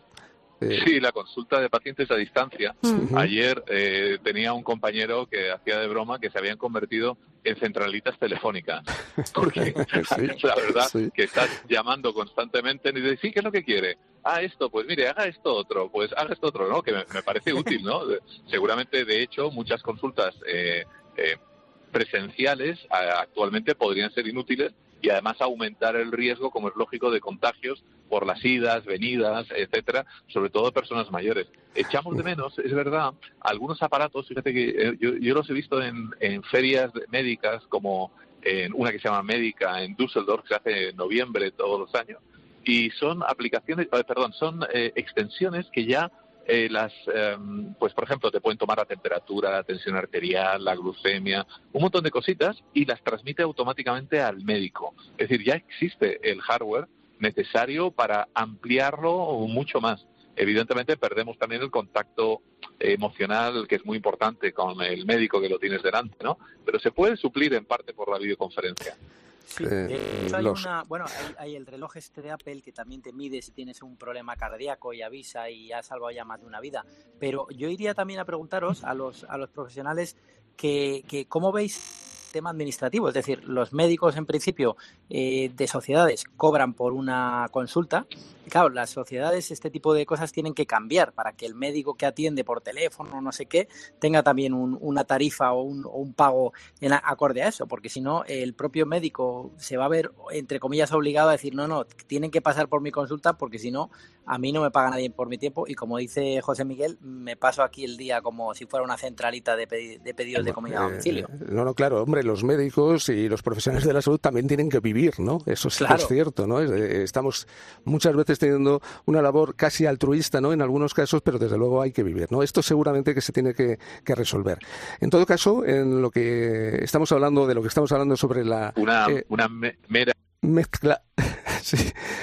S4: Sí, la consulta de pacientes a distancia.
S3: Ujú.
S4: Ayer eh, tenía un compañero que hacía de broma que se habían convertido en centralitas telefónicas. Porque la verdad
S5: sí.
S4: que estás llamando constantemente y dices, sí, ¿qué es lo que quiere? Ah, esto, pues mire, haga esto otro, pues haga esto otro, ¿no? Que me, me parece útil, ¿no? Seguramente, de hecho, muchas consultas eh, eh, presenciales a- actualmente podrían ser inútiles y además aumentar el riesgo, como es lógico, de contagios por las idas, venidas, etcétera, sobre todo personas mayores. Echamos de menos, es verdad, algunos aparatos, fíjate que eh, yo, yo los he visto en, en ferias médicas, como en una que se llama Médica en Düsseldorf, que se hace en noviembre todos los años, y son aplicaciones, eh, perdón, son eh, extensiones que ya eh, las, eh, pues por ejemplo, te pueden tomar la temperatura, la tensión arterial, la glucemia, un montón de cositas y las transmite automáticamente al médico. Es decir, ya existe el hardware necesario para ampliarlo mucho más. Evidentemente perdemos también el contacto emocional, que es muy importante, con el médico que lo tienes delante, ¿no? Pero se puede suplir en parte por la videoconferencia.
S6: Sí,
S5: Eh,
S6: de hecho hay
S5: los-
S6: una, bueno, hay, hay el reloj este de Apple que también te mide si tienes un problema cardíaco y avisa y ha salvado ya más de una vida. Pero yo iría también a preguntaros a los a los profesionales que, que cómo veis el tema administrativo, es decir, los médicos en principio eh, de sociedades cobran por una consulta. Y claro, las sociedades este tipo de cosas tienen que cambiar para que el médico que atiende por teléfono o no sé qué tenga también un- una tarifa o un, o un pago en a- acorde a eso, porque si no el propio médico se va a ver entre comillas obligado a decir no, no, tienen que pasar por mi consulta porque si no a mí no me paga nadie por mi tiempo y como dice José Miguel, me paso aquí el día como si fuera una centralita de, pedi- de pedidos de comida a
S5: Eh,
S6: domicilio.
S5: No, no, claro, hombre, los médicos y los profesionales de la salud también tienen que vivir, ¿no? Eso sí que
S6: Claro.
S5: es cierto, ¿no? Es- eh, Estamos muchas veces teniendo una labor casi altruista, ¿no? En algunos casos, pero desde luego hay que vivir, ¿no? Esto seguramente que se tiene que, que resolver. En todo caso, en lo que estamos hablando, de lo que estamos hablando sobre la
S4: Una,
S5: eh,
S4: una me- mera
S5: mezcla... Sí.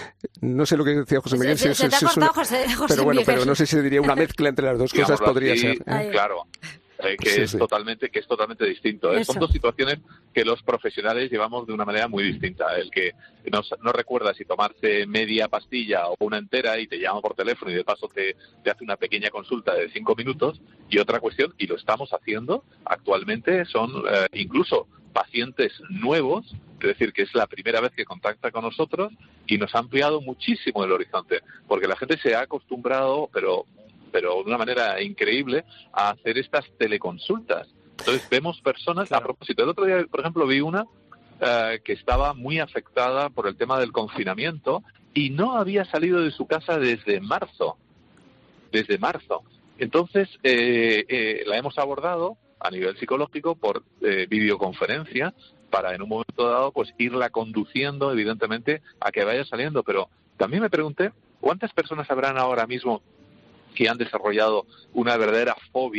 S5: No sé lo que decía José
S3: Se-
S5: Miguel.
S3: se-
S5: si-
S3: se
S5: si-
S3: te ha
S5: si es una-
S3: cortado, José- José
S5: pero bueno,
S3: Miguel.
S5: pero no sé si diría una mezcla entre las dos cosas,
S4: digámoslo
S5: podría
S4: así,
S5: ser. ¿eh?
S4: claro, eh, que
S5: Sí,
S4: es
S5: sí.
S4: totalmente que es totalmente distinto. ¿eh?
S3: Eso.
S4: Son dos situaciones que los profesionales llevamos de una manera muy distinta. El que no, no recuerda si tomarse media pastilla o una entera y te llama por teléfono y de paso te, te hace una pequeña consulta de cinco minutos. Y otra cuestión, y lo estamos haciendo actualmente, son eh, incluso pacientes nuevos, es decir, que es la primera vez que contacta con nosotros y nos ha ampliado muchísimo el horizonte, porque la gente se ha acostumbrado, pero pero de una manera increíble, a hacer estas teleconsultas. Entonces vemos personas,
S6: Claro.
S4: a propósito, el otro día, por ejemplo, vi una eh, que estaba muy afectada por el tema del confinamiento y no había salido de su casa desde marzo, desde marzo. Entonces eh, eh, la hemos abordado a nivel psicológico por eh, videoconferencia para en un momento dado pues irla conduciendo evidentemente a que vaya saliendo. Pero también me pregunté cuántas personas habrán ahora mismo que han desarrollado una verdadera fobia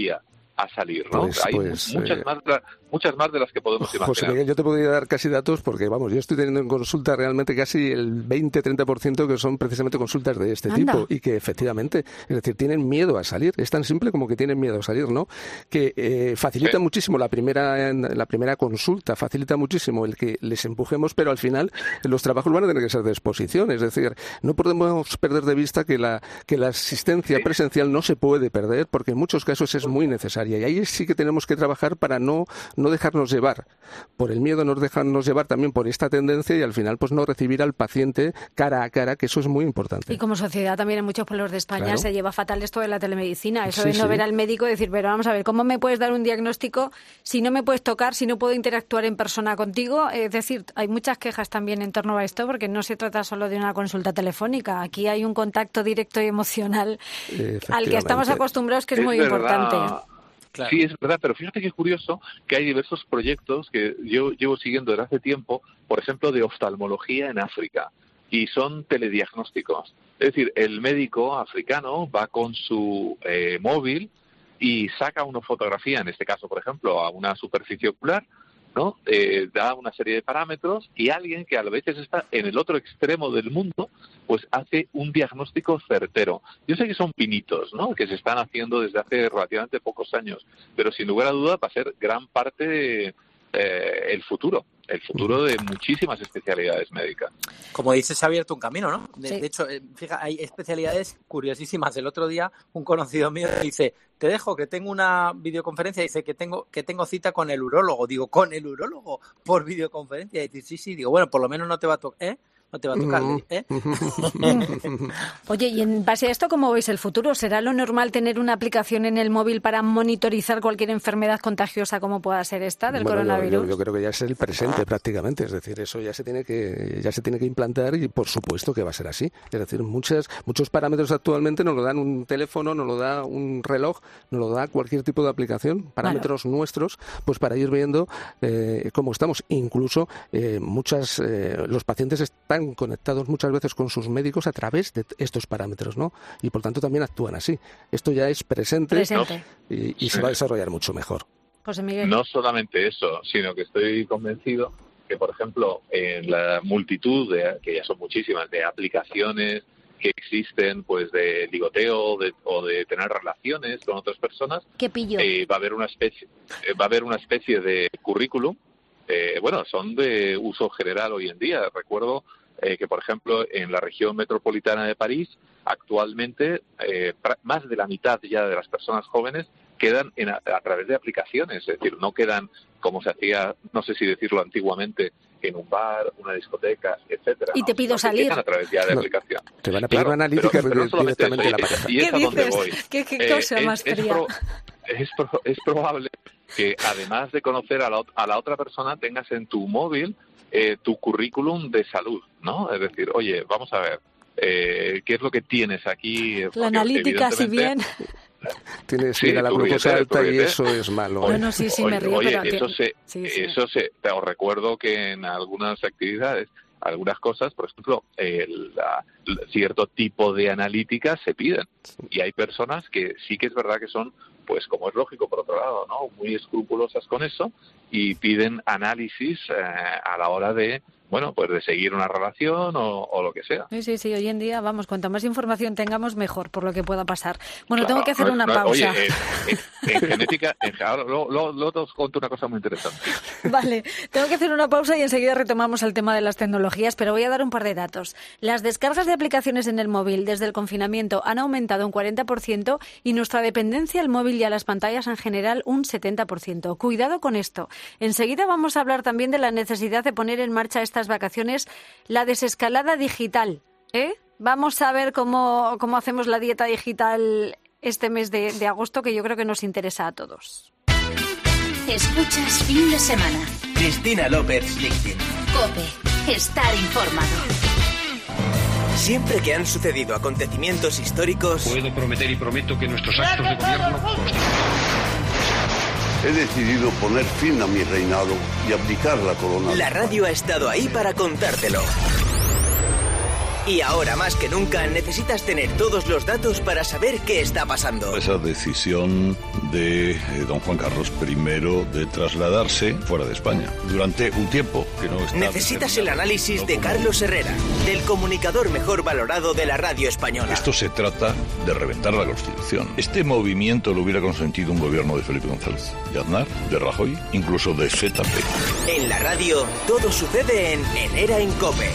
S4: a salir, ¿no?
S5: Pues,
S4: Hay
S5: pues,
S4: muchas,
S5: eh,
S4: más, muchas más de las que podemos imaginar.
S5: José Miguel, yo te podría dar casi datos porque, vamos, yo estoy teniendo en consulta realmente casi el veinte a treinta por ciento que son precisamente consultas de este
S3: Anda.
S5: tipo y que efectivamente, es decir, tienen miedo a salir. Es tan simple como que tienen miedo a salir, ¿no? Que eh, facilita
S4: Sí.
S5: muchísimo la primera, la primera consulta, facilita muchísimo el que les empujemos, pero al final los trabajos van a tener que ser de exposición. Es decir, no podemos perder de vista que la, que la asistencia
S4: Sí.
S5: presencial no se puede perder porque en muchos casos es muy necesaria y ahí sí que tenemos que trabajar para no, no dejarnos llevar por el miedo, no dejarnos llevar también por esta tendencia y al final pues no recibir al paciente cara a cara, que eso es muy importante.
S3: Y como sociedad también en muchos pueblos de España
S5: Claro.
S3: se lleva fatal esto de la telemedicina, eso
S5: Sí,
S3: de no
S5: sí.
S3: ver al médico y decir, pero vamos a ver, ¿cómo me puedes dar un diagnóstico si no me puedes tocar, si no puedo interactuar en persona contigo? Es decir, hay muchas quejas también en torno a esto porque no se trata solo de una consulta telefónica, aquí hay un contacto directo y emocional al que estamos acostumbrados que es,
S4: Es
S3: muy
S4: verdad.
S3: importante.
S6: Claro.
S4: Sí, es verdad, pero fíjate que es curioso que hay diversos proyectos que yo llevo siguiendo desde hace tiempo, por ejemplo, de oftalmología en África, y son telediagnósticos. Es decir, el médico africano va con su eh, móvil y saca una fotografía, en este caso, por ejemplo, a una superficie ocular, ¿no? Eh, da una serie de parámetros y alguien que a veces está en el otro extremo del mundo, pues hace un diagnóstico certero. Yo sé que son pinitos, ¿no? Que se están haciendo desde hace relativamente pocos años, pero sin lugar a duda va a ser gran parte de, eh, el futuro, el futuro de muchísimas especialidades médicas.
S6: Como dices, se ha abierto un camino, ¿no? De,
S3: Sí.
S6: de hecho, eh, fija, hay especialidades curiosísimas. El otro día un conocido mío dice, te dejo que tengo una videoconferencia, dice que tengo que tengo cita con el urólogo. Digo, ¿con el urólogo? Por videoconferencia. Y dice, sí, sí. Digo, bueno, por lo menos no te va a tocar, ¿eh? No te va a tocar, ¿eh?
S3: Oye, y en base a esto, ¿cómo veis el futuro? ¿Será lo normal tener una aplicación en el móvil para monitorizar cualquier enfermedad contagiosa como pueda ser esta del
S5: Bueno, yo-
S3: coronavirus?
S5: Yo, yo creo que ya es el presente prácticamente, es decir, eso ya se tiene que ya se tiene que implantar y por supuesto que va a ser así. Es decir, muchas muchos parámetros actualmente nos lo dan un teléfono, nos lo da un reloj, nos lo da cualquier tipo de aplicación, parámetros nuestros, pues para ir viendo eh, cómo estamos. Incluso eh, muchas eh, los pacientes están conectados muchas veces con sus médicos a través de estos parámetros, ¿no? Y por tanto también actúan así. Esto ya es presente,
S3: Presente.
S5: y, y se va a desarrollar mucho mejor.
S3: José Miguel.
S4: No solamente eso, sino que estoy convencido que, por ejemplo, en la multitud, de, que ya son muchísimas, de aplicaciones que existen, pues de ligoteo de, o de tener relaciones con otras personas,
S3: ¿Qué pillo?
S4: eh, va a haber una especie, eh, va a haber una especie de currículum. Eh, bueno, son de uso general hoy en día. Recuerdo eh, que, por ejemplo, en la región metropolitana de París, actualmente eh, pra- más de la mitad ya de las personas jóvenes quedan en a, a través de aplicaciones, es decir, no quedan como se hacía, no sé si decirlo antiguamente, en un bar, una discoteca, etcétera.
S3: Y te
S4: ¿no?
S3: pido
S4: Sino que
S3: salir.
S4: quedan a través ya de
S5: No,
S4: aplicación.
S5: Te van a pedir
S4: Claro,
S5: una analítica
S4: pero- pero no solamente
S5: directamente
S4: eso,
S5: de la
S4: y-
S5: pareja.
S4: y es
S3: ¿Qué
S4: a donde
S3: dices?
S4: voy.
S3: ¿Qué, qué
S4: Eh,
S3: cosa
S4: es-
S3: más
S4: es
S3: fría?
S4: pro- es, pro- es probable que además de conocer a la, ot- a la otra persona tengas en tu móvil eh, tu currículum de salud, ¿no? Es decir, oye, vamos a ver, eh, ¿qué es lo que tienes aquí?
S3: La
S4: Porque
S3: analítica, si bien.
S4: evidentemente-
S5: Tienes
S4: Sí,
S5: que ir a la
S4: tú
S5: glucosa
S4: ríete, tú
S5: alta y
S4: ríete.
S5: eso es malo.
S3: Bueno,
S5: ¿eh?
S3: no, sí, sí, me
S4: Oye,
S3: río,
S4: oye,
S3: pero...
S4: eso
S3: ti-
S4: se,
S3: sí, sí.
S4: eso se, te os recuerdo que en algunas actividades, algunas cosas, por ejemplo, el, la- cierto tipo de analíticas se piden y hay personas que sí que es verdad que son, pues como es lógico por otro lado, ¿no? Muy escrupulosas con eso y piden análisis eh, a la hora de, bueno, pues de seguir una relación o, o lo que sea.
S3: Sí, sí, sí, hoy en día, vamos, cuanta más información tengamos, mejor, por lo que pueda pasar. Bueno,
S4: Claro,
S3: tengo que hacer
S4: no es-
S3: una
S4: no-
S3: pausa.
S4: Oye, eh, en, en genética, en, ahora, luego, luego- luego te os cuento una cosa muy interesante.
S3: Vale, tengo que hacer una pausa y enseguida retomamos el tema de las tecnologías, pero voy a dar un par de datos. Las descargas de aplicaciones en el móvil desde el confinamiento han aumentado un cuarenta por ciento y nuestra dependencia al móvil y a las pantallas en general un setenta por ciento. Cuidado con esto. Enseguida vamos a hablar también de la necesidad de poner en marcha estas vacaciones la desescalada digital, ¿eh? Vamos a ver cómo, cómo hacemos la dieta digital este mes de, de agosto, que yo creo que nos interesa a todos.
S1: Escuchas fin de semana.
S2: Cristina López Lichtin.
S1: COPE. Estar informado.
S11: Siempre que han sucedido acontecimientos históricos,
S12: Puedo prometer y prometo que nuestros actos de gobierno
S13: He decidido poner fin a mi reinado y abdicar la corona.
S11: la radio ha estado ahí para contártelo. Y ahora más que nunca necesitas tener todos los datos para saber qué está pasando.
S13: Esa decisión de eh, don Juan Carlos primero de trasladarse fuera de España durante un tiempo que no está...
S11: Necesitas el análisis de Carlos Herrera, del comunicador mejor valorado de la radio española.
S13: Esto se trata de reventar la Constitución. Este movimiento lo hubiera consentido un gobierno de Felipe González, de Aznar, de Rajoy, incluso de Z P.
S11: En la radio, todo sucede en Herrera en COPE.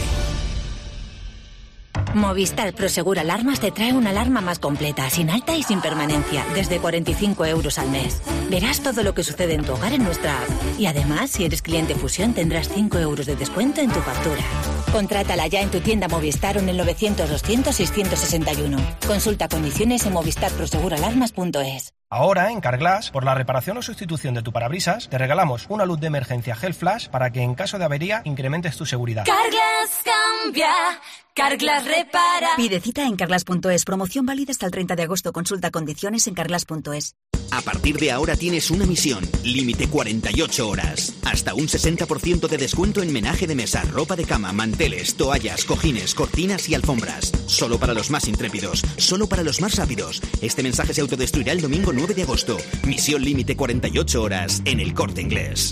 S14: Movistar Prosegur Alarmas te trae una alarma más completa, sin alta y sin permanencia, desde cuarenta y cinco euros al mes. Verás todo lo que sucede en tu hogar en nuestra app. Y además, si eres cliente Fusión, tendrás cinco euros de descuento en tu factura. Contrátala ya en tu tienda Movistar o en el novecientos doscientos seiscientos sesenta y uno. Consulta condiciones en movistar prosegur alarmas punto es.
S15: Ahora, en Carglass, por la reparación o sustitución de tu parabrisas, te regalamos una luz de emergencia Hell Flash para que en caso de avería incrementes tu seguridad.
S16: Carglass cambia, Carglass repara.
S17: Pide cita en carglass punto es. Promoción válida hasta el treinta de agosto. Consulta condiciones en carglass punto es.
S18: A partir de ahora tienes una misión, límite cuarenta y ocho horas. Hasta un sesenta por ciento de descuento en menaje de mesa, ropa de cama, manteles, toallas, cojines, cortinas y alfombras. Solo para los más intrépidos, solo para los más rápidos. Este mensaje se autodestruirá el domingo nueve de agosto. Misión límite cuarenta y ocho horas en El Corte Inglés.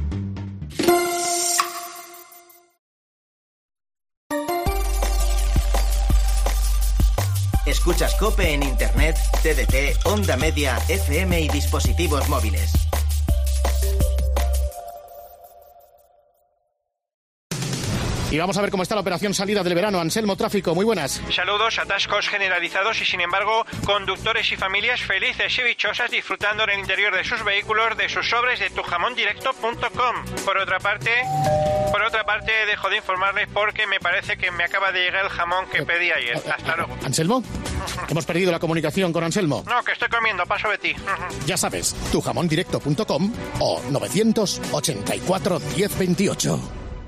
S11: Escuchas COPE en Internet, T D T, Onda Media, F M y dispositivos móviles.
S19: Y vamos a ver cómo está la operación salida del verano. Anselmo Tráfico, muy buenas.
S20: Saludos, atascos generalizados y sin embargo conductores y familias felices y dichosas disfrutando en el interior de sus vehículos de sus sobres de tu jamón directo punto com. Por otra parte, por otra parte dejo de informarles porque me parece que me acaba de llegar el jamón que pedí ayer. Hasta luego.
S19: ¿Anselmo? Hemos perdido la comunicación con Anselmo.
S20: No, que estoy comiendo, paso de ti.
S19: Ya sabes, tu jamón directo punto com o novecientos ochenta y cuatro diez veintiocho.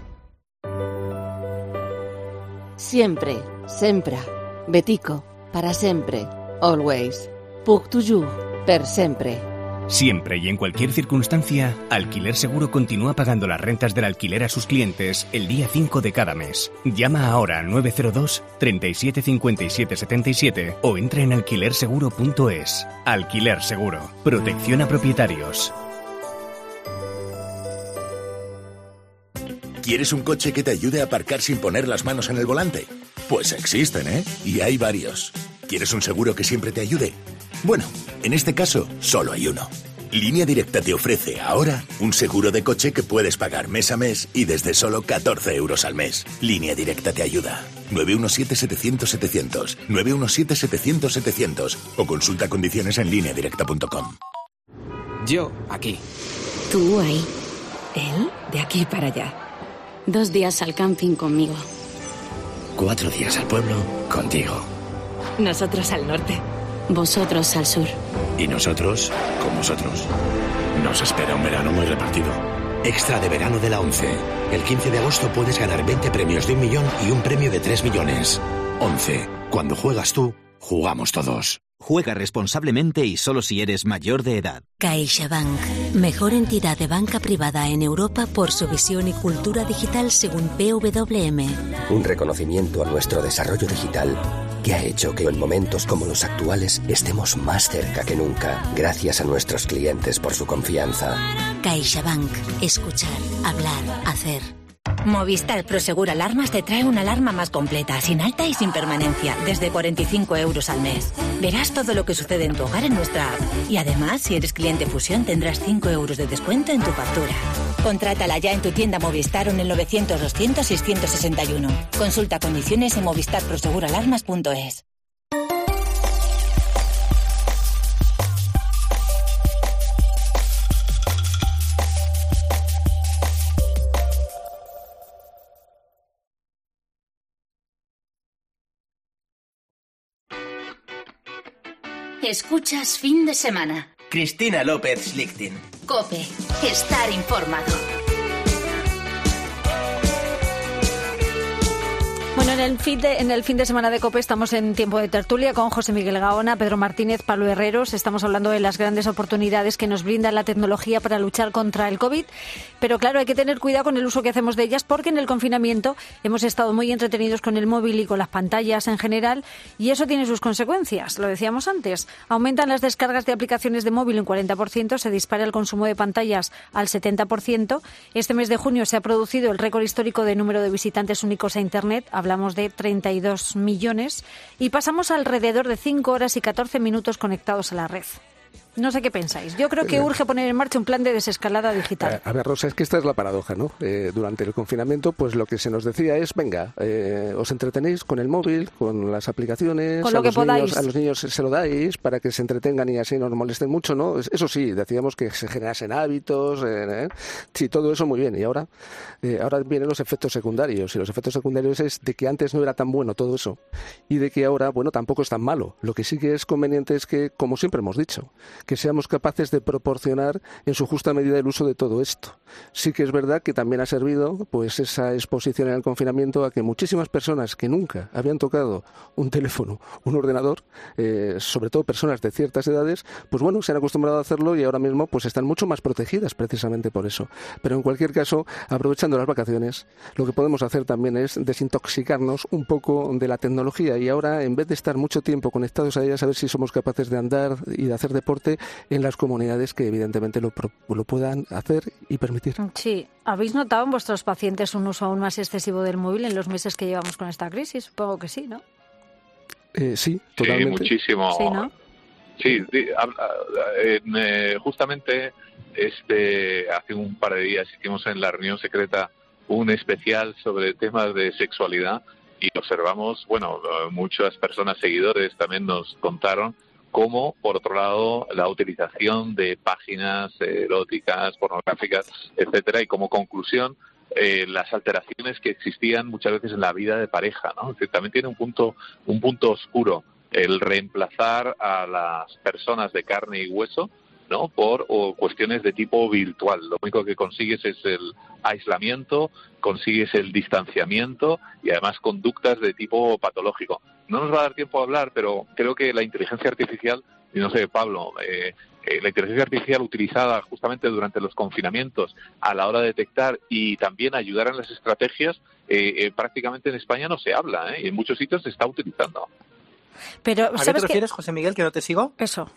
S21: Siempre, sempre, Betico, para sempre, always, pour toujours, per sempre.
S22: Siempre y en cualquier circunstancia, Alquiler Seguro continúa pagando las rentas del alquiler a sus clientes el día cinco de cada mes. Llama ahora al nueve cero dos, treinta y siete, cincuenta y siete, setenta y siete o entra en alquiler seguro punto es. Alquiler Seguro. Protección a propietarios.
S23: ¿Quieres un coche que te ayude a aparcar sin poner las manos en el volante? Pues existen, ¿eh? Y hay varios. ¿Quieres un seguro que siempre te ayude? Bueno, en este caso, solo hay uno. Línea Directa te ofrece ahora un seguro de coche que puedes pagar mes a mes y desde solo catorce euros al mes. Línea Directa te ayuda. nueve uno siete, setecientos, setecientos. nueve uno siete, setecientos, setecientos. O consulta condiciones en línea directa punto com.
S24: Yo, aquí.
S25: Tú ahí. Él, de aquí para allá. Dos días al camping conmigo.
S24: Cuatro días al pueblo contigo.
S25: Nosotros al norte. Vosotros al sur.
S24: Y nosotros con vosotros. Nos espera un verano muy repartido. Extra de verano de la ONCE. El quince de agosto puedes ganar veinte premios de un millón y un premio de tres millones. ONCE. Cuando juegas tú, jugamos todos.
S18: Juega responsablemente y solo si eres mayor de edad.
S26: CaixaBank, mejor entidad de banca privada en Europa por su visión y cultura digital según P W M.
S27: Un reconocimiento a nuestro desarrollo digital que ha hecho que en momentos como los actuales estemos más cerca que nunca, gracias a nuestros clientes por su confianza.
S26: CaixaBank, escuchar, hablar, hacer.
S14: Movistar Prosegur Alarmas te trae una alarma más completa, sin alta y sin permanencia, desde cuarenta y cinco euros al mes. Verás todo lo que sucede en tu hogar en nuestra app. Y además, si eres cliente Fusión, tendrás cinco euros de descuento en tu factura. Contrátala ya en tu tienda Movistar o en el novecientos doscientos seiscientos sesenta y uno. Consulta condiciones en movistar prosegur alarmas punto es.
S1: Escuchas fin de semana.
S11: Cristina López Lichtin.
S1: COPE. Estar informado.
S3: Bueno, Bueno, en el, fin de, en el fin de semana de COPE estamos en tiempo de tertulia con José Miguel Gaona, Pedro Martínez, Pablo Herreros. Estamos hablando de las grandes oportunidades que nos brinda la tecnología para luchar contra el COVID. Pero claro, hay que tener cuidado con el uso que hacemos de ellas porque en el confinamiento hemos estado muy entretenidos con el móvil y con las pantallas en general y eso tiene sus consecuencias. Lo decíamos antes. Aumentan las descargas de aplicaciones de móvil un cuarenta por ciento, se dispara el consumo de pantallas al setenta por ciento. Este mes de junio se ha producido el récord histórico de número de visitantes únicos a Internet. Hablamos de treinta y dos millones y pasamos alrededor de cinco horas y catorce minutos conectados a la red. No sé qué pensáis. Yo creo que urge poner en marcha un plan de desescalada digital.
S4: A ver, Rosa, es que esta es la paradoja, ¿no? Eh, durante el confinamiento, pues lo que se nos decía es, venga, eh, os entretenéis con el móvil, con las aplicaciones,
S3: con lo
S4: a,
S3: que
S4: los
S3: podáis.
S4: Niños, a los niños se lo dais para que se entretengan y así no nos molesten mucho, ¿no? Eso sí, decíamos que se generasen hábitos, eh, eh. sí, todo eso muy bien. Y ahora, eh, ahora vienen los efectos secundarios. Y los efectos secundarios es de que antes no era tan bueno todo eso y de que ahora, bueno, tampoco es tan malo. Lo que sí que es conveniente es que, como siempre hemos dicho, que seamos capaces de proporcionar en su justa medida el uso de todo esto. Sí que es verdad que también ha servido pues esa exposición en el confinamiento a que muchísimas personas que nunca habían tocado un teléfono, un ordenador, eh, sobre todo personas de ciertas edades, pues bueno, se han acostumbrado a hacerlo y ahora mismo pues están mucho más protegidas precisamente por eso. Pero en cualquier caso, aprovechando las vacaciones, lo que podemos hacer también es desintoxicarnos un poco de la tecnología y ahora, en vez de estar mucho tiempo conectados a ella, saber si somos capaces de andar y de hacer deporte en las comunidades que evidentemente lo, lo puedan hacer y permitir.
S3: Sí. ¿Habéis notado en vuestros pacientes un uso aún más excesivo del móvil en los meses que llevamos con esta crisis? Supongo que sí, ¿no?
S4: Eh, sí, totalmente.
S5: Sí, muchísimo.
S3: Sí, ¿no?
S5: Sí, eh, justamente este hace un par de días hicimos en la reunión secreta un especial sobre temas de sexualidad y observamos, bueno, muchas personas seguidores también nos contaron cómo, por otro lado, la utilización de páginas eróticas, pornográficas, etcétera, y como conclusión, eh, las alteraciones que existían muchas veces en la vida de pareja, ¿no? Es decir, también tiene un punto, un punto oscuro el reemplazar a las personas de carne y hueso, ¿no? Por o cuestiones de tipo virtual. Lo único que consigues es el aislamiento, consigues el distanciamiento y además conductas de tipo patológico. No nos va a dar tiempo a hablar, pero creo que la inteligencia artificial, y no sé, Pablo, eh, eh, la inteligencia artificial utilizada justamente durante los confinamientos a la hora de detectar y también ayudar en las estrategias, eh, eh, prácticamente en España no se habla, ¿eh? Y en muchos sitios se está utilizando.
S3: Pero,
S6: ¿a qué te refieres, José Miguel, que no te sigo?
S3: Eso.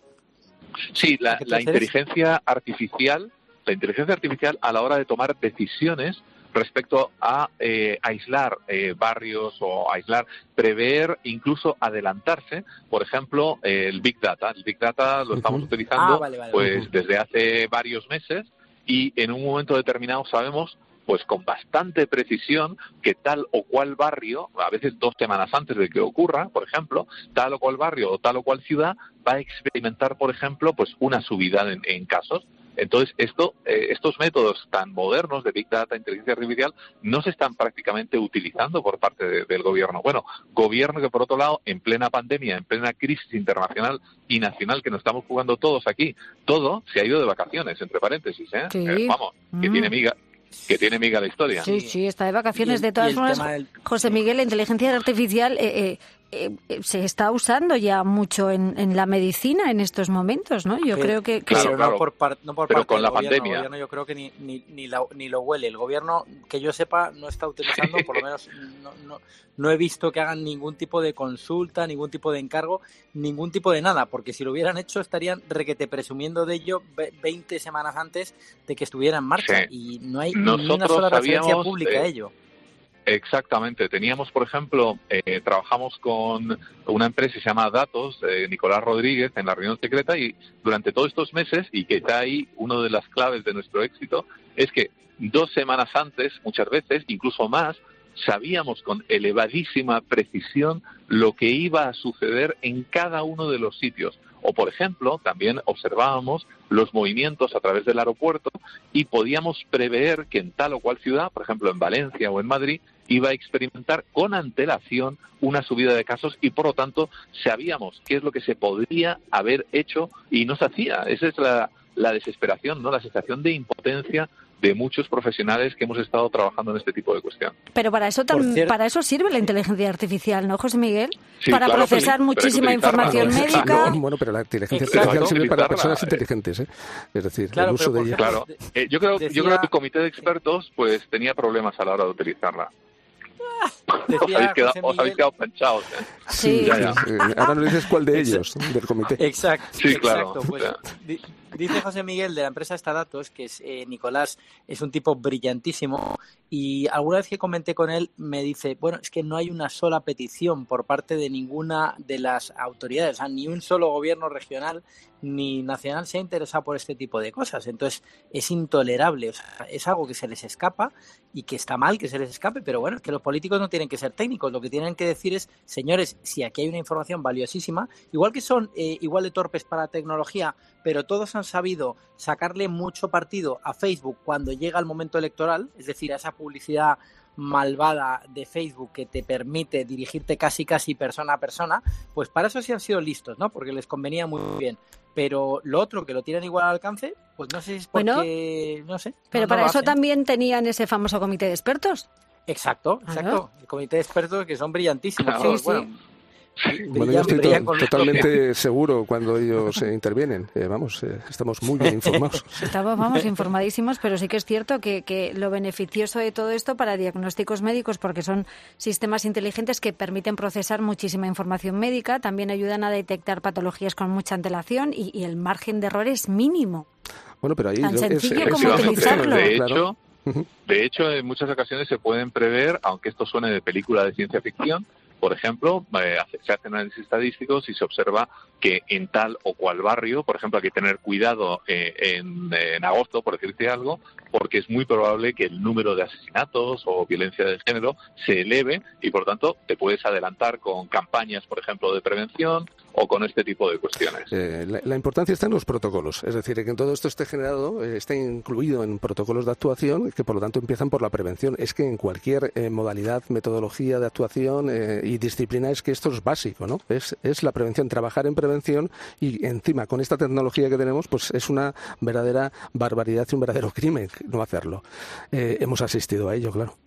S5: Sí, la, la inteligencia artificial, la inteligencia artificial a la hora de tomar decisiones respecto a eh, aislar eh, barrios o aislar, prever, incluso adelantarse, por ejemplo, eh, el Big Data. El Big Data lo estamos uh-huh. utilizando ah, vale, vale, pues uh-huh. desde hace varios meses y en un momento determinado sabemos pues con bastante precisión que tal o cual barrio, a veces dos semanas antes de que ocurra, por ejemplo, tal o cual barrio o tal o cual ciudad va a experimentar, por ejemplo, pues una subida en, en casos. Entonces, esto, eh, estos métodos tan modernos de Big Data, inteligencia artificial, no se están prácticamente utilizando por parte de, del gobierno. Bueno, gobierno que, por otro lado, en plena pandemia, en plena crisis internacional y nacional que nos estamos jugando todos aquí, todo se ha ido de vacaciones, entre paréntesis, ¿eh?
S3: Sí.
S5: eh vamos, que mm. tiene miga. que tiene miga la historia.
S3: Sí, sí, está de vacaciones.
S6: El,
S3: de todas formas,
S6: del...
S3: José Miguel, la inteligencia artificial eh, eh, eh, se está usando ya mucho en, en la medicina en estos momentos, ¿no? Yo
S6: pero,
S3: creo que... que
S5: claro,
S6: pero
S5: claro.
S6: no por, par, no por
S5: pero
S6: parte
S5: con
S6: del
S5: la
S6: gobierno,
S5: pandemia.
S6: El gobierno yo creo que ni, ni, ni, la, ni lo huele. El gobierno, que yo sepa, no está utilizando, por lo menos no, no, no he visto que hagan ningún tipo de consulta, ningún tipo de encargo, ningún tipo de nada, porque si lo hubieran hecho estarían requete presumiendo de ello veinte semanas antes de que estuviera en marcha sí. y no hay
S5: Nosotros
S6: ni una sola referencia
S5: sabíamos,
S6: pública
S5: eh,
S6: a ello.
S5: Exactamente. Teníamos, por ejemplo, eh, trabajamos con una empresa que se llama Datos, eh, Nicolás Rodríguez, en la reunión secreta, y durante todos estos meses, y que está ahí una de las claves de nuestro éxito, es que dos semanas antes, muchas veces, incluso más, sabíamos con elevadísima precisión lo que iba a suceder en cada uno de los sitios. O, por ejemplo, también observábamos los movimientos a través del aeropuerto y podíamos prever que en tal o cual ciudad, por ejemplo en Valencia o en Madrid, iba a experimentar con antelación una subida de casos y, por lo tanto, sabíamos qué es lo que se podría haber hecho y no se hacía. Esa es la, la desesperación, ¿no? La sensación de impotencia de muchos profesionales que hemos estado trabajando en este tipo de cuestión.
S3: Pero para eso tam, cierto, para eso sirve la inteligencia artificial, ¿no, José Miguel?
S5: Sí,
S3: para
S5: claro,
S3: procesar
S5: pero,
S3: muchísima
S5: pero
S3: información
S5: ¿no?
S3: médica.
S4: No, bueno, pero la inteligencia
S5: Exacto,
S4: artificial sirve para personas
S5: eh.
S4: inteligentes, ¿eh? Es decir,
S5: claro,
S4: el uso de ella.
S5: Claro. Eh, yo creo,
S6: decía,
S5: yo creo que el comité de expertos pues tenía problemas a la hora de utilizarla.
S6: Decía,
S5: os, habéis quedado,
S6: José
S5: os habéis quedado planchados. ¿eh?
S4: Sí,
S5: ya, ya.
S4: sí. Ahora nos dices cuál de ellos, del comité.
S6: Exacto,
S5: sí, claro.
S6: Exacto. Pues, di, dice José Miguel de la empresa Stadatos, que es eh, Nicolás, es un tipo brillantísimo, y alguna vez que comenté con él me dice, bueno, es que no hay una sola petición por parte de ninguna de las autoridades, o sea, ni un solo gobierno regional ni nacional se ha interesado por este tipo de cosas, entonces es intolerable, o sea, es algo que se les escapa y que está mal que se les escape, pero bueno, es que los políticos no tienen que ser técnicos, lo que tienen que decir es, señores, si aquí hay una información valiosísima, igual que son eh, igual de torpes para la tecnología, pero todos han sabido sacarle mucho partido a Facebook cuando llega el momento electoral, es decir, a esa publicidad malvada de Facebook que te permite dirigirte casi casi persona a persona, pues para eso sí han sido listos, ¿no? Porque les convenía muy bien. Pero lo otro, que lo tienen igual al alcance, pues no sé si es porque,
S3: bueno,
S6: no sé.
S3: Pero
S6: no,
S3: para
S6: no
S3: eso
S6: hacen.
S3: También tenían ese famoso comité de expertos.
S6: Exacto, exacto.
S3: ¿Ah, no?
S6: El comité de expertos que son brillantísimos.
S3: Sí,
S6: todos.
S3: sí.
S6: Bueno,
S4: Bueno, yo estoy to- totalmente seguro cuando ellos eh, intervienen. Eh, vamos, eh, estamos muy bien informados.
S3: Estamos, vamos, informadísimos, pero sí que es cierto que, que lo beneficioso de todo esto para diagnósticos médicos, porque son sistemas inteligentes que permiten procesar muchísima información médica, también ayudan a detectar patologías con mucha antelación y, y el margen de error es mínimo.
S4: Bueno, pero ahí
S3: Tan
S4: es,
S3: sencillo
S4: es,
S3: como
S4: es,
S3: utilizarlo.
S5: De
S4: claro.
S5: hecho, de hecho, en muchas ocasiones se pueden prever, aunque esto suene de película de ciencia ficción, por ejemplo, eh, se hacen análisis estadísticos y se observa que en tal o cual barrio, por ejemplo, hay que tener cuidado eh, en, en agosto, por decirte algo, porque es muy probable que el número de asesinatos o violencia de género se eleve y, por tanto, te puedes adelantar con campañas, por ejemplo, de prevención o con este tipo de cuestiones.
S4: Eh, la, la importancia está en los protocolos, es decir, que en todo esto esté generado, eh, esté incluido en protocolos de actuación que, por lo tanto, empiezan por la prevención. Es que en cualquier eh, modalidad, metodología de actuación eh, y disciplina es que esto es básico, ¿no? Es, es la prevención, trabajar en prevención y encima con esta tecnología que tenemos, pues es una verdadera barbaridad y un verdadero crimen no hacerlo. Eh, hemos asistido a ello, claro.